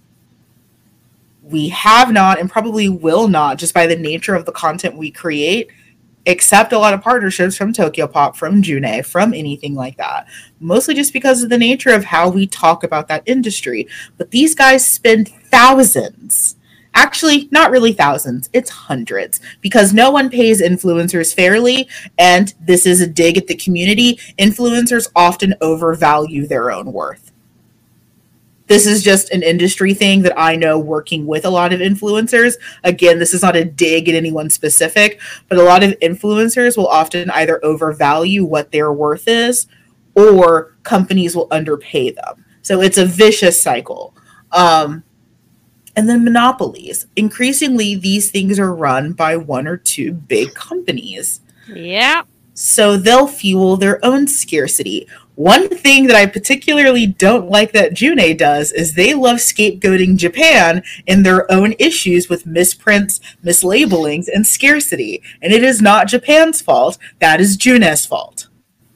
We have not and probably will not, just by the nature of the content we create, accept a lot of partnerships from Tokyo Pop, from Junet, from anything like that. Mostly just because of the nature of how we talk about that industry. But these guys spend thousands. Actually, not really thousands. It's hundreds. Because no one pays influencers fairly. And this is a dig at the community. Influencers often overvalue their own worth. This is just an industry thing that I know working with a lot of influencers. Again, this is not a dig at anyone specific, but a lot of influencers will often either overvalue what their worth is or companies will underpay them. So it's a vicious cycle. Um, and then monopolies. Increasingly, these things are run by one or two big companies. Yeah. So they'll fuel their own scarcity. One thing that I particularly don't like that June does is they love scapegoating Japan in their own issues with misprints, mislabelings, and scarcity. And it is not Japan's fault. That is June's fault.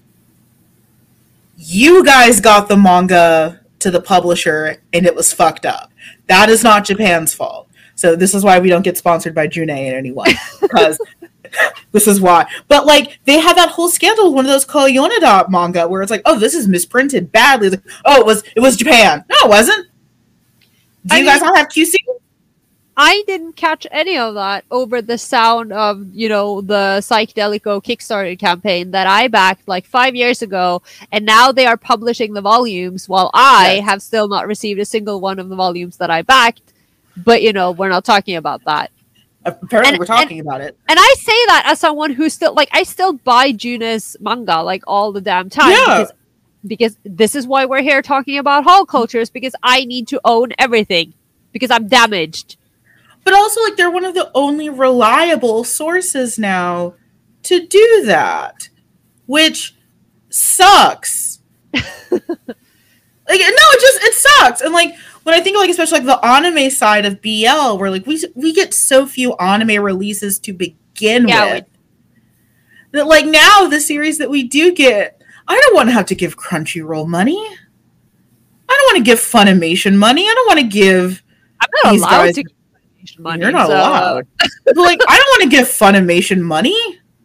You guys got the manga to the publisher and it was fucked up. That is not Japan's fault. So this is why we don't get sponsored by June and anyone. Because this is why. But, like, they had that whole scandal with one of those Koyonada manga where it's like, oh, this is misprinted badly. Like, oh, it was it was Japan. No, it wasn't. Do you I guys mean, not have Q C? I didn't catch any of that over the sound of, you know, the Psychedelico Kickstarter campaign that I backed like five years ago. And now they are publishing the volumes while I yes. have still not received a single one of the volumes that I backed. But, you know, we're not talking about that. Apparently and, we're talking and, about it. And I say that as someone who still, like, I still buy June's manga, like, all the damn time. Yeah. Because, because this is why we're here talking about haul cultures, because I need to own everything. Because I'm damaged. But also, like, they're one of the only reliable sources now to do that. Which sucks. Like, no, it just, it sucks. And, like, when I think of, like, especially, like, the anime side of B L, where, like, we we get so few anime releases to begin yeah, with. We- that, like, now, the series that we do get, I don't want to have to give Crunchyroll money. I don't want to give Funimation money. I don't want to give I'm not these allowed guys- to give Funimation money. You're not so- allowed. But, like, I don't want to give Funimation money.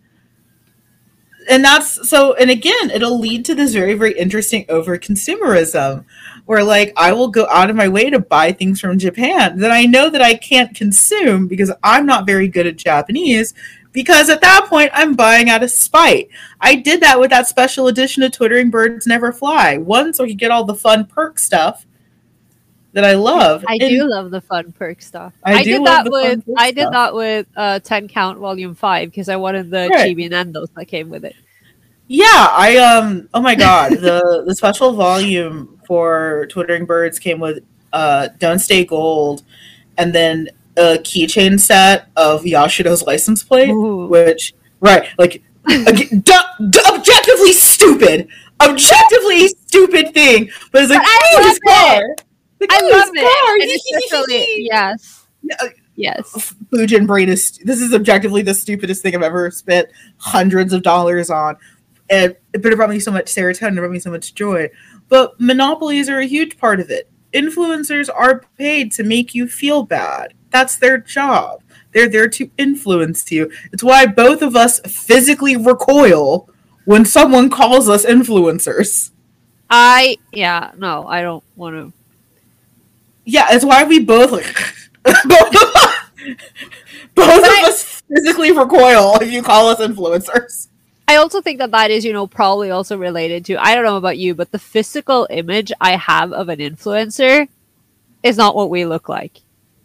And that's, so, and again, it'll lead to this very, very interesting over-consumerism. Where, like, I will go out of my way to buy things from Japan that I know that I can't consume because I'm not very good at Japanese, because at that point, I'm buying out of spite. I did that with that special edition of Twittering Birds Never Fly. One, so I could get all the fun perk stuff that I love. I and do love the fun perk stuff. I, I do did love that the with fun I did stuff. that with uh, ten Count Volume five because I wanted the Right. Chibi Nandos that came with it. Yeah, I, um, oh my god, the, the special volume for Twittering Birds came with uh, Don't Stay Gold, and then a keychain set of Yashido's license plate, Ooh. which, right, like, again, d- d- objectively stupid, objectively stupid thing, but it's like, But I oh, love his car. it. Like, I oh, love his it. car. And it's literally, yes. Yeah, Yes. Fujin Brain is, this is objectively the stupidest thing I've ever spent hundreds of dollars on. And, but it brought me so much serotonin, it brought me so much joy. But monopolies are a huge part of it. Influencers are paid to make you feel bad. That's their job. They're there to influence you. It's why both of us physically recoil when someone calls us influencers. I, yeah, no, I don't want to. Yeah, it's why we both, like, both of us, both of I, us physically recoil if you call us influencers. I also think that that is, you know, probably also related to, I don't know about you, but the physical image I have of an influencer is not what we look like.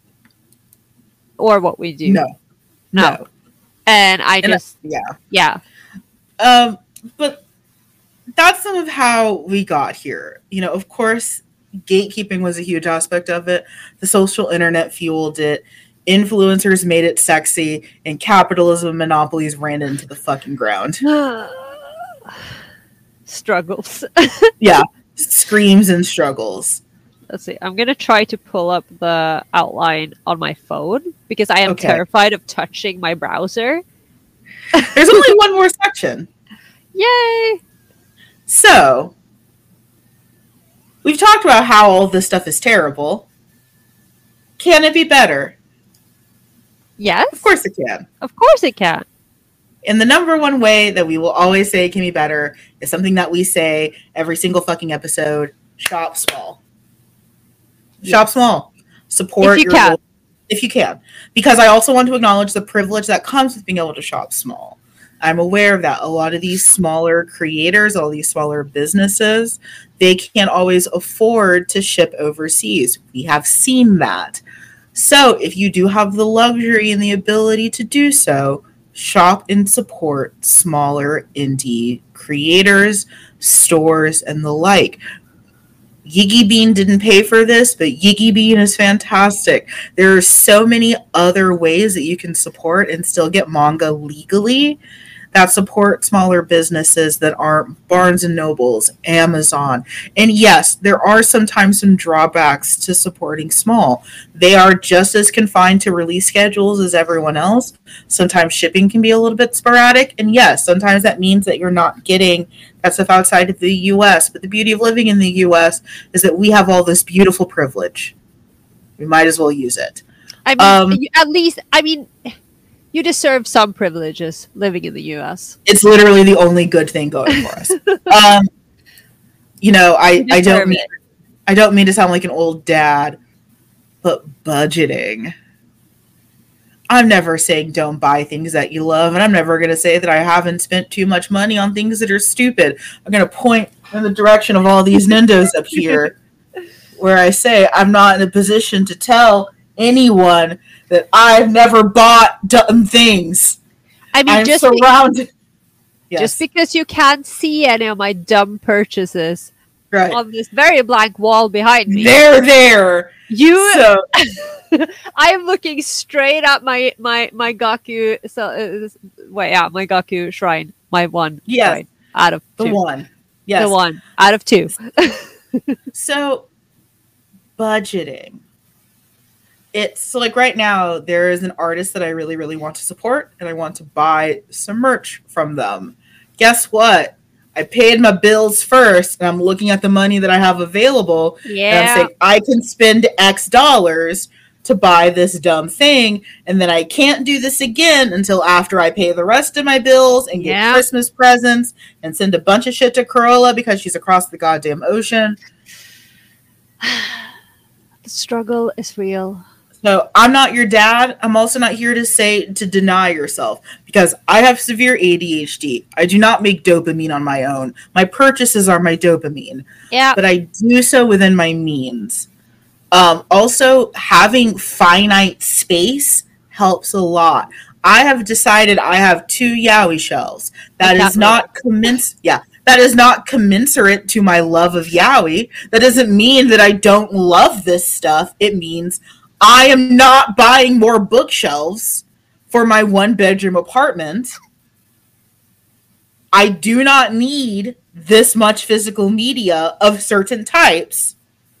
Or what we do. No. No. no. And I and just, I, yeah. Yeah. Um, but that's some of how we got here. You know, of course, gatekeeping was a huge aspect of it. The social internet fueled it. Influencers made it sexy, and capitalism and monopolies ran into the fucking ground. Struggles. Yeah. Screams and struggles. Let's see. I'm going to try to pull up the outline on my phone because I am okay. terrified of touching my browser. There's only one more section. Yay! So, we've talked about how all this stuff is terrible. Can it be better? Yes. Of course it can. Of course it can. And the number one way that we will always say it can be better is something that we say every single fucking episode. Shop small. Yes. Shop small. Support if you your can. Local, if you can. Because I also want to acknowledge the privilege that comes with being able to shop small. I'm aware of that. A lot of these smaller creators, all these smaller businesses, they can't always afford to ship overseas. We have seen that. So if you do have the luxury and the ability to do so, shop and support smaller indie creators, stores, and the like. Yiggy Bean didn't pay for this, but Yiggy Bean is fantastic. There are so many other ways that you can support and still get manga legally that support smaller businesses that aren't Barnes and Nobles, Amazon. And yes, there are sometimes some drawbacks to supporting small. They are just as confined to release schedules as everyone else. Sometimes shipping can be a little bit sporadic. And yes, sometimes that means that you're not getting that stuff outside of the U S. But the beauty of living in the U S is that we have all this beautiful privilege. We might as well use it. I mean, Um, you- at least, I mean, you deserve some privileges living in the U S. It's literally the only good thing going for us. um, you know, I, You I don't deserve mean it. I don't mean to sound like an old dad, but budgeting. I'm never saying don't buy things that you love, and I'm never going to say that I haven't spent too much money on things that are stupid. I'm going to point in the direction of all these nindos up here, where I say I'm not in a position to tell anyone that I've never bought dumb things. I mean, I'm just, surrounded. be- Yes, just because you can't see any of my dumb purchases right. on this very blank wall behind me, They're there. you, So I am looking straight at my my my Gaku. So, uh, wait, yeah, my Gaku shrine, my one Yes. shrine out of the two. one. Yes. The one out of two. So budgeting. It's like right now there is an artist that I really, really want to support, and I want to buy some merch from them. Guess what? I paid my bills first, and I'm looking at the money that I have available, and I'm Yeah, saying I can spend X dollars to buy this dumb thing, and then I can't do this again until after I pay the rest of my bills and get Yeah. Christmas presents and send a bunch of shit to Corolla because she's across the goddamn ocean. the struggle is real. So I'm not your dad. I'm also not here to say to deny yourself, because I have severe A D H D. I do not make dopamine on my own. My purchases are my dopamine, Yeah, but I do so within my means. Um, also, having finite space helps a lot. I have decided I have two Yowie shelves. That can't is not commens. Yeah, that is not commensurate to my love of Yowie. That doesn't mean that I don't love this stuff. It means I am not buying more bookshelves for my one bedroom apartment. I do not need this much physical media of certain types.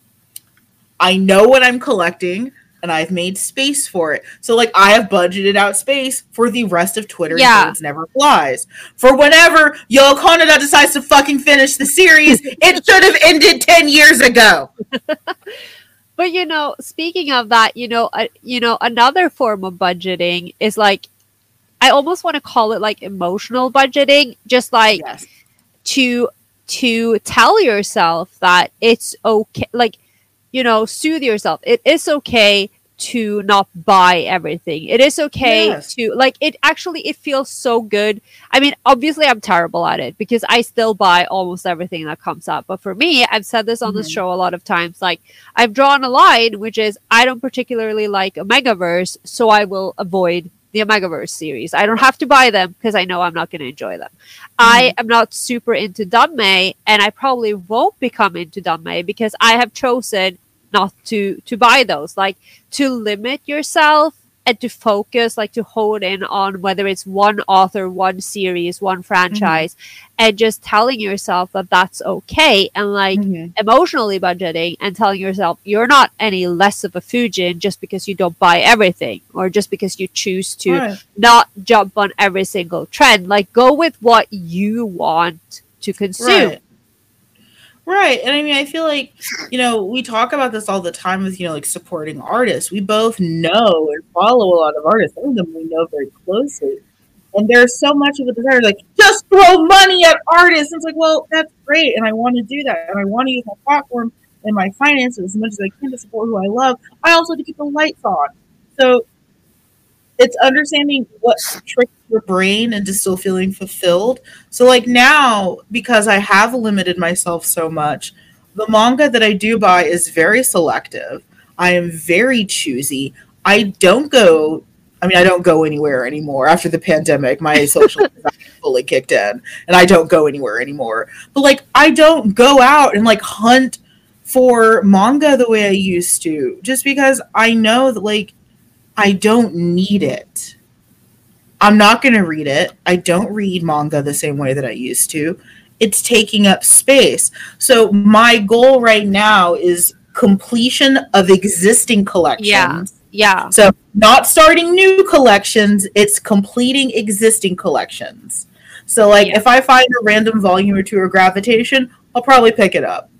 I know what I'm collecting, and I've made space for it. So, like, I have budgeted out space for the rest of Twitter Yeah. Birds Never Flies. For whenever Yo Kaneda decides to fucking finish the series, it should have ended ten years ago. but you know, speaking of that, you know, uh, you know, another form of budgeting is like, I almost want to call it like emotional budgeting, just like Yes. to to tell yourself that it's okay, like, you know, soothe yourself. It is okay to not buy everything. It is okay Yes. to, like, it actually, it feels so good. I mean, obviously I'm terrible at it because I still buy almost everything that comes up. But for me, I've said this on this Mhm. show a lot of times, like, I've drawn a line, which is I don't particularly like Omegaverse, so I will avoid the Omegaverse series. I don't have to buy them because I know I'm not going to enjoy them. I am not super into Danmei, and I probably won't become into Danmei because I have chosen not to to buy those. Like, to limit yourself and to focus, like to hone in on whether it's one author, one series, one franchise, and just telling yourself that that's okay, and like Mhm. emotionally budgeting and telling yourself you're not any less of a Fujin just because you don't buy everything or just because you choose to Right. not jump on every single trend. Like, go with what you want to consume. Right. Right. And I mean, I feel like, you know, we talk about this all the time with, you know, like supporting artists. We both know and follow a lot of artists. Some of them we know very closely. And there's so much of a desire, like, just throw money at artists. And it's like, well, that's great. And I want to do that. And I want to use my platform and my finances as much as I can to support who I love. I also have to keep the lights on. So it's understanding what tricks your brain into still feeling fulfilled. So, like, now, because I have limited myself so much, the manga that I do buy is very selective. I am very choosy. I don't go, I mean, I don't go anywhere anymore. After the pandemic, my social anxiety fully kicked in, and I don't go anywhere anymore. But, like, I don't go out and, like, hunt for manga the way I used to, just because I know that, like, I don't need it. I'm not going to read it. I don't read manga the same way that I used to. It's taking up space. So my goal right now is completion of existing collections. Yeah. Yeah. So not starting new collections, it's completing existing collections. So like Yeah. if I find a random volume or two of Gravitation, I'll probably pick it up.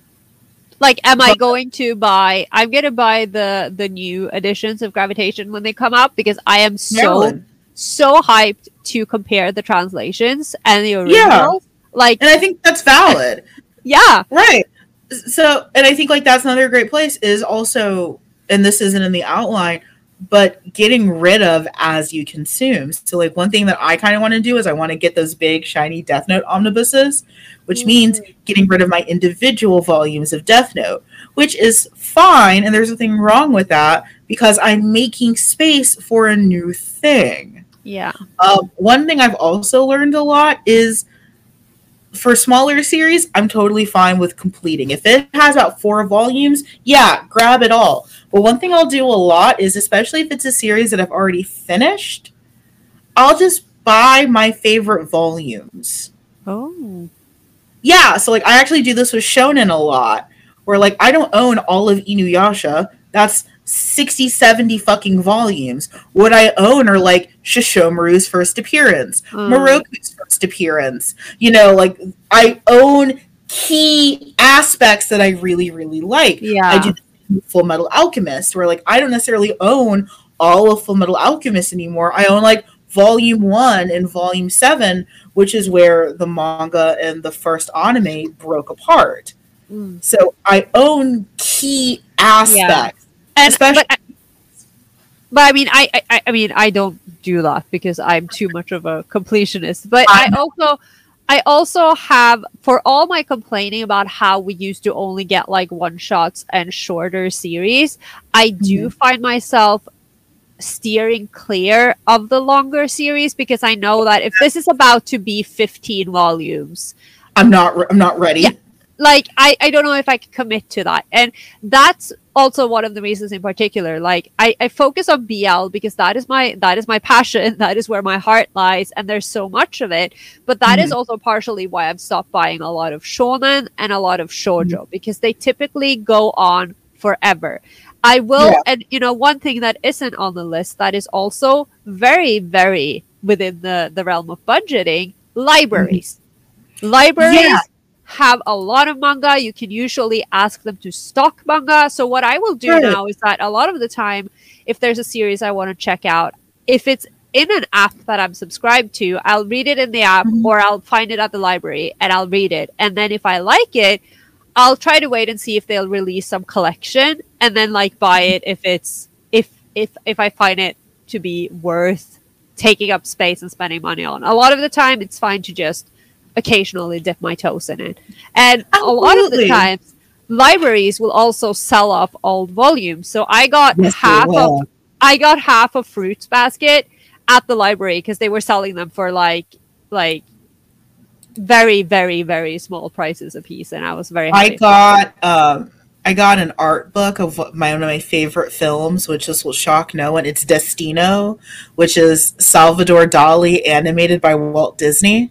Like, am I But- going to buy? I'm gonna buy the the new editions of Gravitation when they come out because I am so Marilyn. so hyped to compare the translations and the Yeah. originals. Like, And I think that's valid. yeah, Right. So, and I think like that's another great place is also, and this isn't in the outline, but getting rid of as you consume. So like one thing that I kind of want to do is I want to get those big shiny Death Note omnibuses, which means getting rid of my individual volumes of Death Note, which is fine. And there's nothing wrong with that because I'm making space for a new thing. yeah, Um, one thing I've also learned a lot is for smaller series, I'm totally fine with completing. If it has about four volumes, yeah, grab it all. But one thing I'll do a lot is, especially if it's a series that I've already finished, I'll just buy my favorite volumes. oh, Yeah, so like I actually do this with Shonen a lot, where like I don't own all of Inuyasha. That's sixty, seventy fucking volumes. What I own are like Shishomaru's first appearance, Mm. Moroku's first appearance. You know, like I own key aspects that I really, really like. yeah, I do Full Metal Alchemist, where like I don't necessarily own all of Full Metal Alchemist anymore. I own like volume one and volume seven, which is where the manga and the first anime broke apart. Mm. So I own key aspects. And Especially- but, I- but I mean, I, I I mean, I don't do that because I'm too much of a completionist. But I also, I also have, for all my complaining about how we used to only get like one shots and shorter series, I do find myself steering clear of the longer series because I know that if this is about to be fifteen volumes, I'm not. Re- I'm not ready. Yeah. like I, I don't know if I can commit to that. And that's also one of the reasons in particular. Like I, I focus on B L because that is my that is my passion. That is where my heart lies, and there's so much of it. But that is Mhm. also partially why I've stopped buying a lot of shonen and a lot of shoujo because they typically go on forever. I will, Yeah. and you know, one thing that isn't on the list that is also very, very within the the realm of budgeting: libraries. Libraries Yeah. have a lot of manga. You can usually ask them to stock manga. So what I will do Right. now is that a lot of the time, if there's a series I want to check out, if it's in an app that I'm subscribed to, I'll read it in the app Mhm. or I'll find it at the library and I'll read it. And then if I like it, I'll try to wait and see if they'll release some collection and then like buy it if it's if if if I find it to be worth taking up space and spending money on. A lot of the time it's fine to just occasionally dip my toes in it. And a lot of the Absolutely. times libraries will also sell off old volumes. So I got Yes, they half will. of I got half of Fruits Basket at the library because they were selling them for like like very, very, very small prices a piece, and I was very I happy. got. Um, I got an art book of what- my one of my favorite films, which this will shock no one. It's Destino, which is Salvador Dali animated by Walt Disney.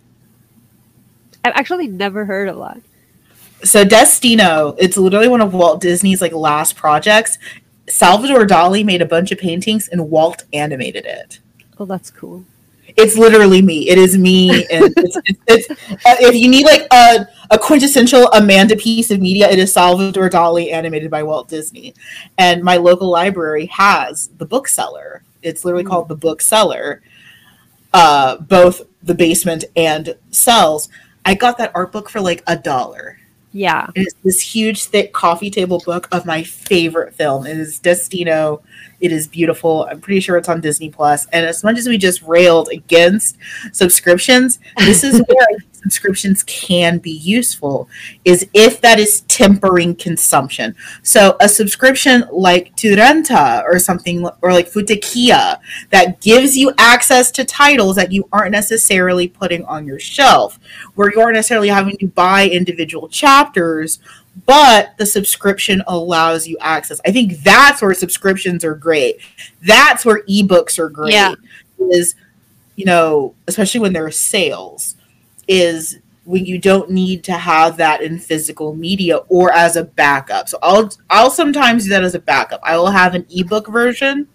I've actually never heard of that. So Destino, it's literally one of Walt Disney's like last projects. Salvador Dali made a bunch of paintings and Walt animated it. Oh, that's cool. It's literally me. It is me. And it's, it's, it's uh, if you need like a, a quintessential Amanda piece of media, it is Salvador Dali animated by Walt Disney. And my local library has the bookseller. It's literally Mm. called the bookseller. Uh, both the basement and cells. I got that art book for like a dollar. Yeah. It's this huge, thick coffee table book of my favorite film. It is Destino. It is beautiful. I'm pretty sure it's on Disney Plus. And as much as we just railed against subscriptions, this is where subscriptions can be useful, is if that is tempering consumption. So a subscription like Turenta or something, or like Futekia, that gives you access to titles that you aren't necessarily putting on your shelf, where you aren't necessarily having to buy individual chapters, but the subscription allows you access. I think that's where subscriptions are great. That's where ebooks are great. Yeah. Is you know, especially when there are sales, is when you don't need to have that in physical media or as a backup. So I'll I'll sometimes do that as a backup. I will have an ebook version,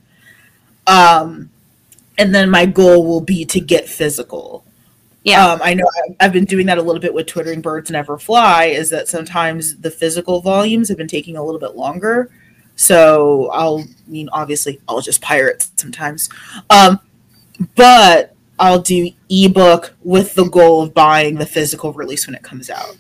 um, and then my goal will be to get physical. Yeah, um, I know I've been doing that a little bit with Twittering Birds Never Fly. Is that sometimes the physical volumes have been taking a little bit longer, so I'll I mean obviously I'll just pirate sometimes, um, but I'll do ebook with the goal of buying the physical release when it comes out.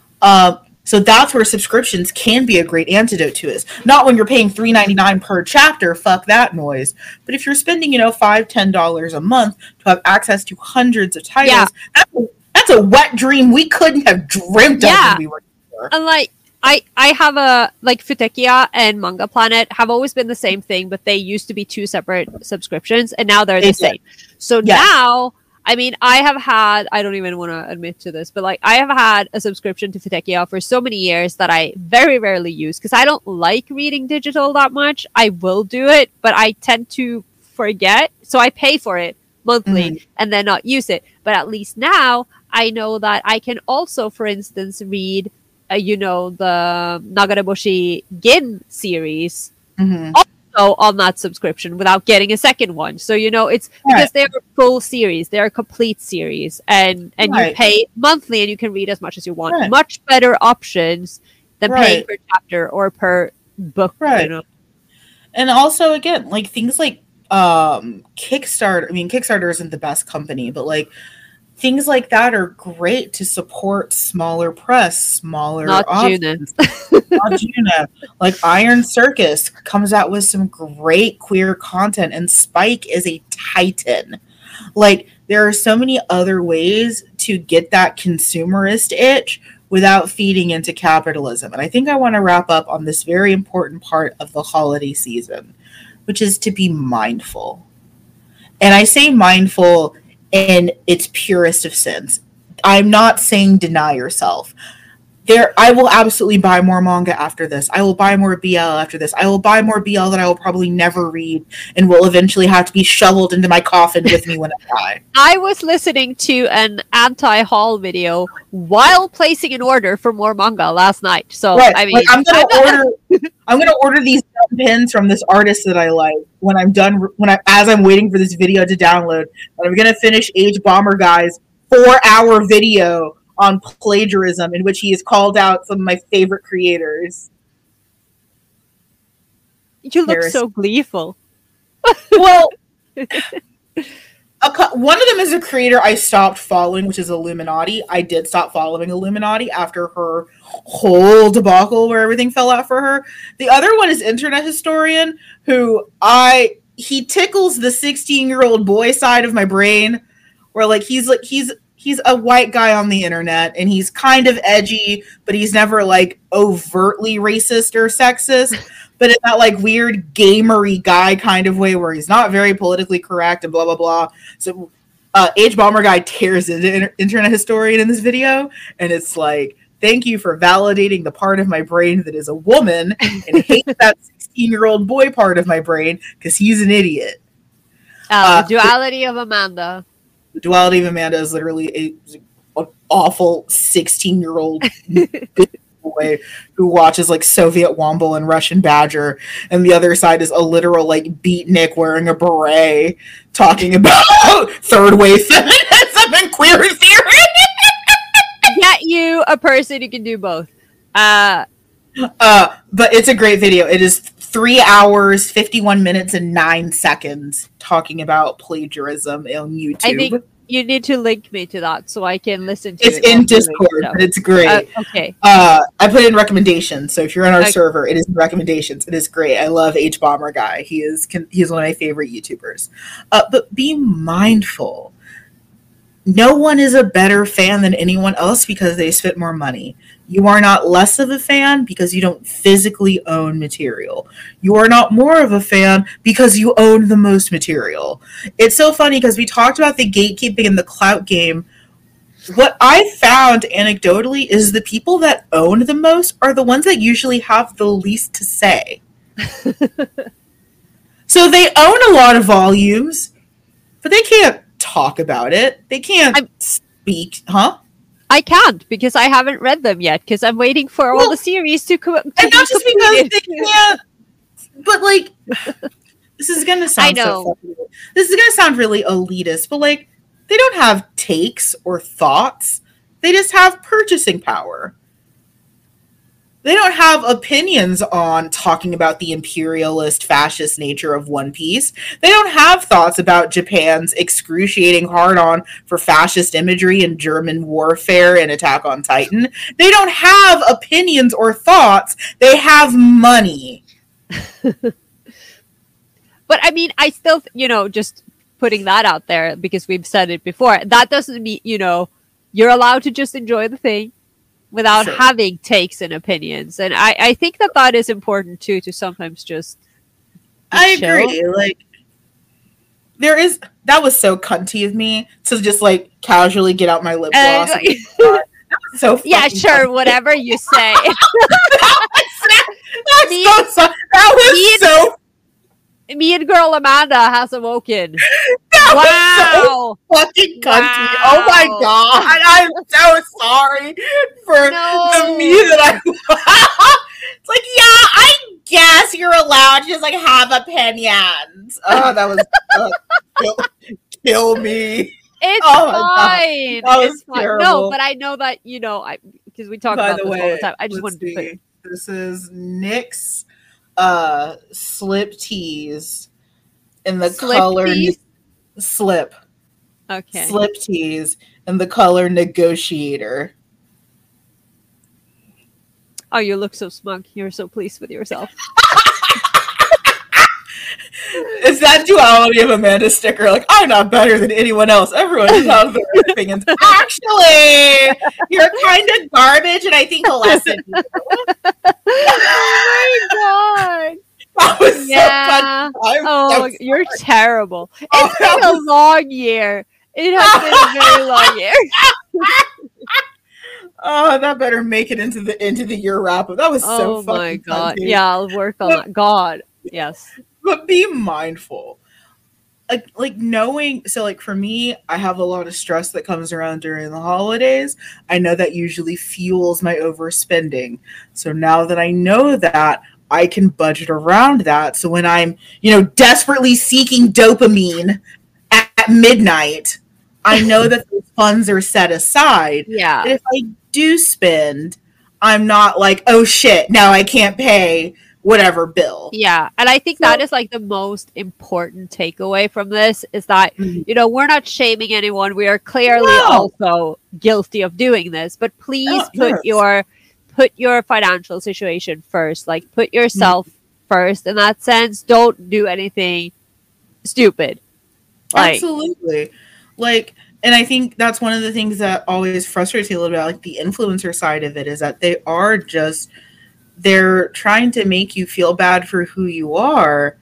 Um, so that's where subscriptions can be a great antidote to it. Not when you're paying three ninety-nine per chapter, fuck that noise. But if you're spending, you know, five, ten dollars a month to have access to hundreds of titles, yeah. that's, a, that's a wet dream we couldn't have dreamt yeah. of when we were here. And like, I, I have a, like, Futekia and Manga Planet have always been the same thing, but they used to be two separate subscriptions, and now they're they the did. same. So yes. now, I mean, I have had, I don't even want to admit to this, but like, I have had a subscription to Futekia for so many years that I very rarely use because I don't like reading digital that much. I will do it, but I tend to forget. So I pay for it monthly mm-hmm. and then not use it. But at least now I know that I can also, for instance, read, uh, you know, the Nagaraboshi Gin series. Mm-hmm. on that subscription without getting a second one. So, you know, it's right. because they're full series, they're a complete series, and and right. you pay monthly and you can read as much as you want. Right. Much better options than right. paying per chapter or per book. Right. You know? And also, again, like things like um Kickstarter. I mean, Kickstarter isn't the best company, but like things like that are great to support smaller press, smaller Not options. Not Juna. Like Iron Circus comes out with some great queer content, and Spike is a titan. Like there are so many other ways to get that consumerist itch without feeding into capitalism. And I think I want to wrap up on this very important part of the holiday season, which is to be mindful. And I say mindful in its purest of sins. I'm not saying deny yourself. There, I will absolutely buy more manga after this. I will buy more B L after this. I will buy more B L that I will probably never read and will eventually have to be shoveled into my coffin with me when I die. I was listening to an anti-haul video while placing an order for more manga last night. So right. I mean, like, I'm gonna I'm order. I'm gonna order these pins from this artist that I like when I'm done. When I, as I'm waiting for this video to download, and I'm gonna finish Age Bomber Guy's four-hour video on plagiarism, in which he has called out some of my favorite creators. You look There's... so gleeful. Well, a co- one of them is a creator I stopped following, which is Illuminati. I did stop following Illuminati after her whole debacle where everything fell out for her. The other one is Internet Historian, who I he tickles the sixteen-year-old boy side of my brain, where like he's like he's He's a white guy on the internet, and he's kind of edgy, but he's never, like, overtly racist or sexist, but in that, like, weird gamery guy kind of way where he's not very politically correct and blah, blah, blah. So uh, Age Bomber Guy tears into inter- Internet Historian in this video, and it's like, thank you for validating the part of my brain that is a woman and hates that sixteen-year-old boy part of my brain because he's an idiot. Uh, uh, the duality of Amanda. The duality of Amanda is literally a, an awful sixteen-year-old boy who watches like Soviet Womble and Russian Badger, and the other side is a literal like beatnik wearing a beret talking about third wave feminism and queer theory. Get you a person who can do both. Uh, uh, but it's a great video. It is three hours, fifty-one minutes, and nine seconds talking about plagiarism on YouTube. I think you need to link me to that so I can listen to it's it. It's in Discord, but it's great. Uh, okay. Uh, I put it in recommendations, so if you're on our okay. server, it is in recommendations. It is great. I love H Bomber Guy. He is he's one of my favorite YouTubers. Uh, but be mindful. No one is a better fan than anyone else because they spent more money. You are not less of a fan because you don't physically own material. You are not more of a fan because you own the most material. It's so funny because we talked about the gatekeeping and the clout game. What I found anecdotally is the people that own the most are the ones that usually have the least to say. So they own a lot of volumes, but they can't talk about it. They can't I'm, speak, huh? I can't because I haven't read them yet because I'm waiting for well, all the series to come. And not just because they can't, but like, this is gonna sound. I know. So funny. This is gonna sound really elitist, but like, they don't have takes or thoughts. They just have purchasing power. They don't have opinions on talking about the imperialist fascist nature of One Piece. They don't have thoughts about Japan's excruciating hard-on for fascist imagery and German warfare and Attack on Titan. They don't have opinions or thoughts. They have money. But I mean, I still, you know, just putting that out there because we've said it before, that doesn't mean, you know, you're allowed to just enjoy the thing without sure. having takes and opinions. And I, I think that that is important too, to sometimes just I chill. agree. Like, there is, that was so cunty of me to just like casually get out my lip gloss. And, and so yeah, sure, cunty. Whatever you say. That's me, so, so, that was me so and, me and girl Amanda has awoken. That wow. was so fucking cunty. Wow. Oh my god. I'm so sorry for no. the me that I It's like, yeah, I guess you're allowed to just like have opinions. Oh, that was uh, kill, kill me. It's oh fine. That was it's fine. No, but I know that, you know, I because we talk By about this way, all the time. I just wanted see. to put it. This is Nick's uh slip tease in the slip color tease? slip. Okay. Slip tease in the color Negotiator. Oh, you look so smug. You're so pleased with yourself. Is that duality of Amanda sticker? Like, I'm not better than anyone else. Everyone has their opinions. Actually, you're kind of garbage, and I think less than you. Oh my god. That was yeah. so fun. Oh, so you're terrible. It's oh, been was... a long year. It has been a very long year. Oh, that better make it into the into the year wrap up. That was so oh fucking my god. fun, yeah, I'll work on that. God. Yes. But be mindful. Like, like knowing, so like for me, I have a lot of stress that comes around during the holidays. I know that usually fuels my overspending. So now that I know that, I can budget around that. So when I'm, you know, desperately seeking dopamine at, at midnight, I know that those funds are set aside. Yeah. And if I do spend, I'm not like, oh shit, now I can't pay whatever bill. Yeah. And I think so, that is like the most important takeaway from this is that, mm-hmm. you know, we're not shaming anyone. We are clearly no. also guilty of doing this, but please oh, put yes. your put your financial situation first. Like put yourself mm-hmm. first in that sense. Don't do anything stupid. Like, absolutely. Like, and I think that's one of the things that always frustrates me a little bit, like the influencer side of it, is that they are just, they're trying to make you feel bad for who you are.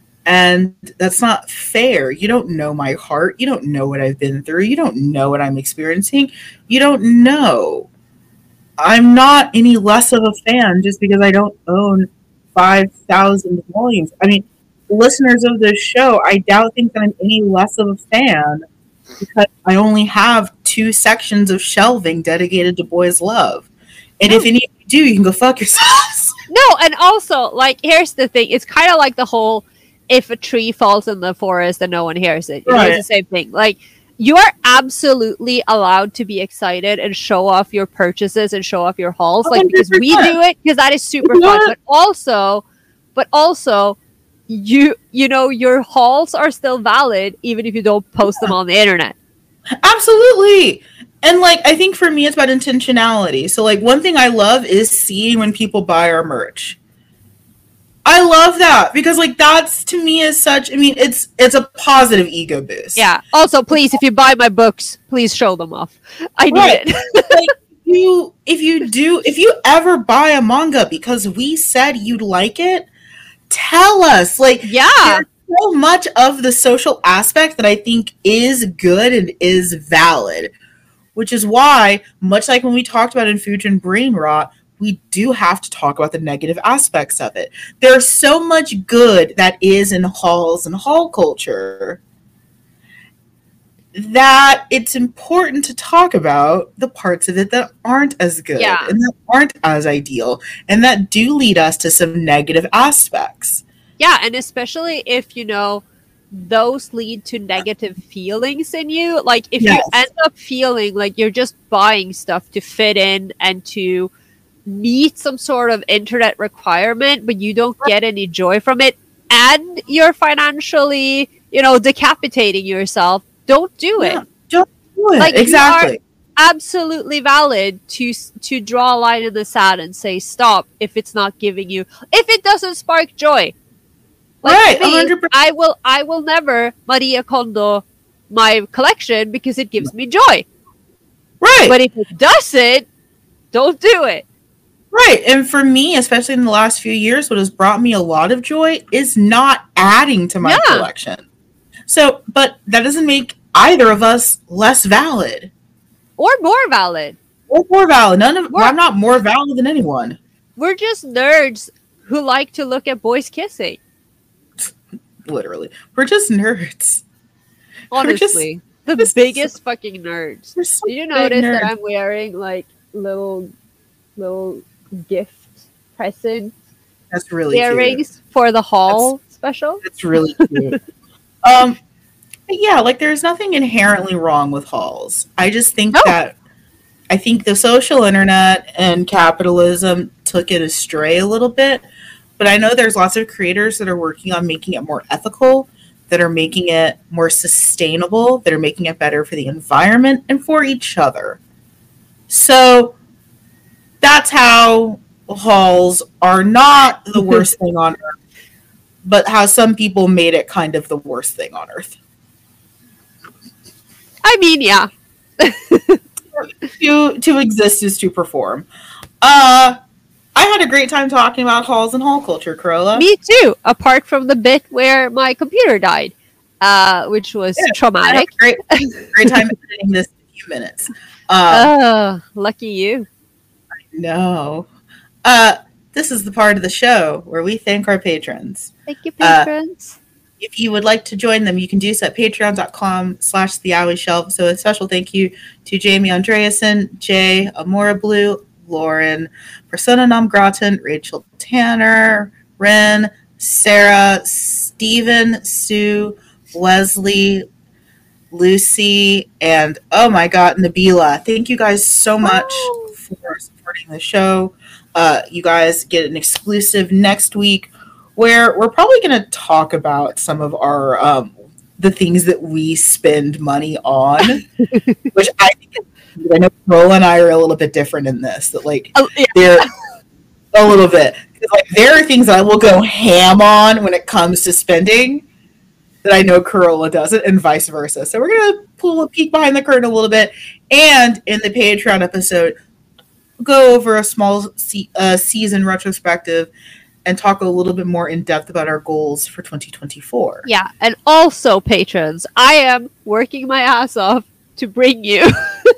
And that's not fair. You don't know my heart. You don't know what I've been through. You don't know what I'm experiencing. You don't know. I'm not any less of a fan just because I don't own five thousand volumes. I mean, listeners of this show, I doubt think that I'm any less of a fan because I only have two sections of shelving dedicated to boys' love. And no. if any of you do, you can go fuck yourselves. No, and also, like, here's the thing. It's kind of like the whole, if a tree falls in the forest and no one hears it. Right. It's the same thing. Like, you are absolutely allowed to be excited and show off your purchases and show off your hauls. Like, because we do it, because that is super fun. But also, but also, you you know, your hauls are still valid even if you don't post them on the internet. Absolutely. And like, I think for me, it's about intentionality. So like, one thing I love is seeing when people buy our merch. I love that because like, that's to me is such, I mean, it's, it's a positive ego boost. Yeah. Also, please, if you buy my books, please show them off. I need right. it. Like, you, if you do, if you ever buy a manga because we said you'd like it, tell us. Like, yeah. There's so much of the social aspect that I think is good and is valid. Which is why, much like when we talked about in Fujin Brain Rot, we do have to talk about the negative aspects of it. There's so much good that is in halls and hall culture. that it's important to talk about the parts of it that aren't as good Yeah. and that aren't as ideal and that do lead us to some negative aspects. Yeah, and especially if, you know, those lead to negative feelings in you. Like, if Yes. you end up feeling like you're just buying stuff to fit in and to meet some sort of internet requirement, but you don't get any joy from it, and you're financially, you know, decapitating yourself, don't do it. Yeah, don't do it. Like, you exactly. Absolutely valid to to draw a line in the sand and say stop if it's not giving you, if it doesn't spark joy. Like, Right, me, one hundred percent. I will I will never Maria Kondo my collection because it gives me joy. Right. But if it doesn't, don't do it. Right. And for me, especially in the last few years, what has brought me a lot of joy is not adding to my Yeah. collection. So, but that doesn't make either of us less valid Or more valid. or more valid. None of We're- I'm not more valid than anyone. We're just nerds who like to look at boys kissing. Literally, we're just nerds. Honestly. the just- biggest fucking nerds. We're so Did you big notice that nerds. I'm wearing like little little gift present That's really cute. earrings for the haul special? It's really cute. um, but yeah, like there's nothing inherently wrong with hauls. I just think No. that I think the social internet and capitalism took it astray a little bit. But I know there's lots of creators that are working on making it more ethical, that are making it more sustainable, that are making it better for the environment and for each other. So that's how hauls are not the worst thing on earth, but how some people made it kind of the worst thing on earth. I mean, yeah. To to exist is to perform. Uh I had a great time talking about hauls and haul culture, Corolla. Me too, apart from the bit where my computer died, uh, which was Yeah, I had a traumatic. great, great time editing this in a few minutes. Uh, Oh, lucky you. no. Uh, this is the part of the show where we thank our patrons. Thank you, Uh, patrons. If you would like to join them, you can do so at patreon.com slash the Owie Shelf. So a special thank you to Jamie Andreasen, Jay, Amora Blue, Lauren, Persona Non Gratin, Rachel Tanner, Ren, Sarah, Stephen, Sue, Wesley, Lucy, and oh my god, Nabila. Thank you guys so much Oh. for supporting the show. Uh, you guys get an exclusive next week where we're probably going to talk about some of our um, the things that we spend money on, which I think is, I know Pearl and I are a little bit different in this. That like Oh, yeah. they're a little bit 'cause, like there are things that I will go ham on when it comes to spending that I know Corolla doesn't, and vice versa. So we're gonna pull a peek behind the curtain a little bit, and in the Patreon episode, go over a small se- uh, season retrospective and talk a little bit more in depth about our goals for twenty twenty-four. Yeah, and also patrons, I am working my ass off to bring you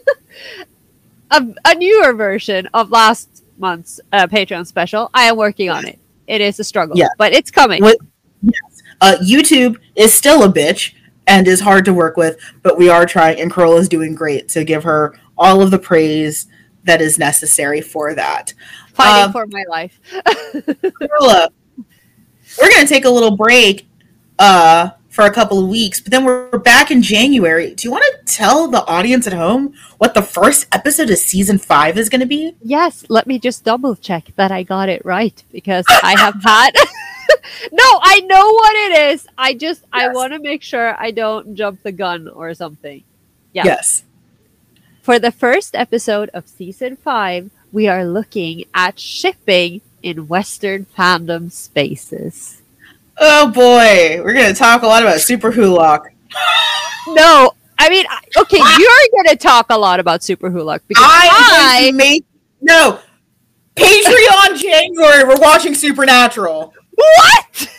a, a newer version of last month's uh, Patreon special. I am working on it. It is a struggle, Yeah. but it's coming. What- Uh, YouTube is still a bitch and is hard to work with, but we are trying, and Corolla is doing great. So give her all of the praise that is necessary for that. Fighting um, for my life. Corolla, we're going to take a little break uh, for a couple of weeks, but then we're back in January. Do you want to tell the audience at home what the first episode of season five is going to be? Yes, let me just double check that I got it right because I have had. No, I know what it is. I just I Yes. want to make sure I don't jump the gun or something. Yeah. Yes. For the first episode of season five, we are looking at shipping in Western fandom spaces. Oh boy, we're going to talk a lot about Super Hulock. No, I mean, I- okay, you're going to talk a lot about Super Hulock because I am I, going to make no Patreon January. We're watching Supernatural. what?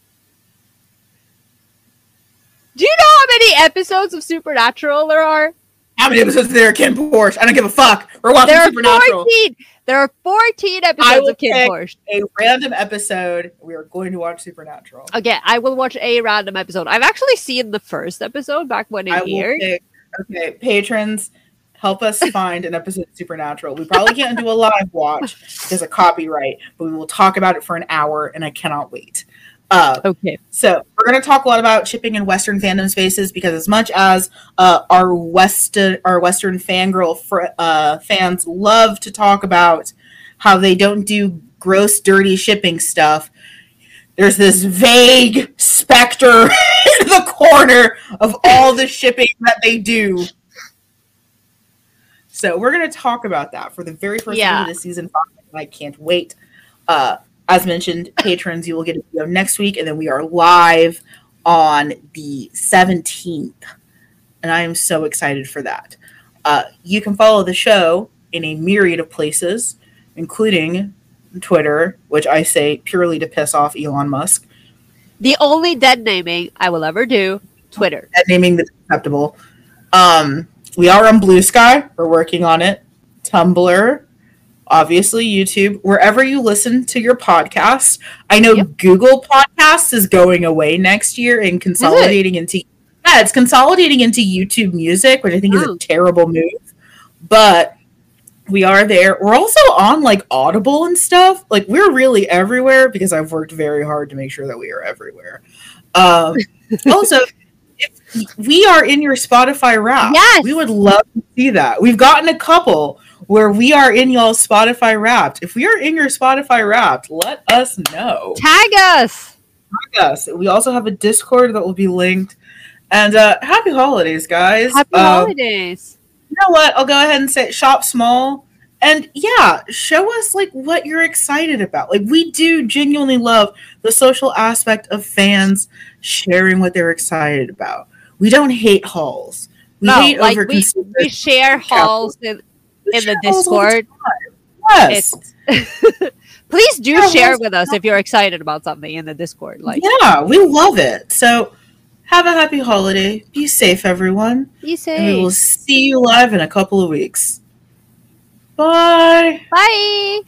Do you know how many episodes of Supernatural there are? How many episodes are there, Ken Porsche? I don't give a fuck. We're watching There are Supernatural. fourteen. There are fourteen I episodes will of Kid pick- Porsche. A random episode. We are going to watch Supernatural. Okay, I will watch a random episode. I've actually seen the first episode back when I it will aired. pick Okay, patrons, help us find an episode of Supernatural. We probably can't do a live watch because of copyright, but we will talk about it for an hour, and I cannot wait. Uh, Okay. So we're going to talk a lot about shipping in Western fandom spaces because as much as uh, our Western our Western fangirl fr- uh, fans love to talk about how they don't do gross, dirty shipping stuff, there's this vague specter in the corner of all the shipping that they do. So we're going to talk about that for the very first Yeah. time of this season five. I can't wait. Uh, as mentioned, patrons, you will get a video next week, and then we are live on the seventeenth. And I am so excited for that. Uh, you can follow the show in a myriad of places, including Twitter, which I say purely to piss off Elon Musk. The only dead naming I will ever do, Twitter. That naming that's acceptable. Um, we are on Blue Sky. We're working on it. Tumblr. Obviously, YouTube, wherever you listen to your podcasts. I know Yep. Google Podcasts is going away next year and consolidating into yeah, it's consolidating into YouTube Music, which I think is Oh. a terrible move. But we are there. We're also on like Audible and stuff. Like we're really everywhere because I've worked very hard to make sure that we are everywhere. Um, also, if we are in your Spotify Wrapped. Yes. We would love to see that. We've gotten a couple where we are in y'all's Spotify Wrapped. If we are in your Spotify Wrapped, let us know. Tag us. Tag us. We also have a Discord that will be linked. And uh, happy holidays, guys. Happy Um, holidays. You know what? I'll go ahead and say shop small. And yeah, show us like what you're excited about. Like we do genuinely love the social aspect of fans sharing what they're excited about. We don't hate hauls. We No, hate like we, over we share hauls in, in the Discord. Yes. Please do Yeah, share well, with us if you're excited about something in the Discord. Like, Yeah, we love it. So have a happy holiday. Be safe, everyone. be And we will safe. see you live in a couple of weeks. Bye. Bye.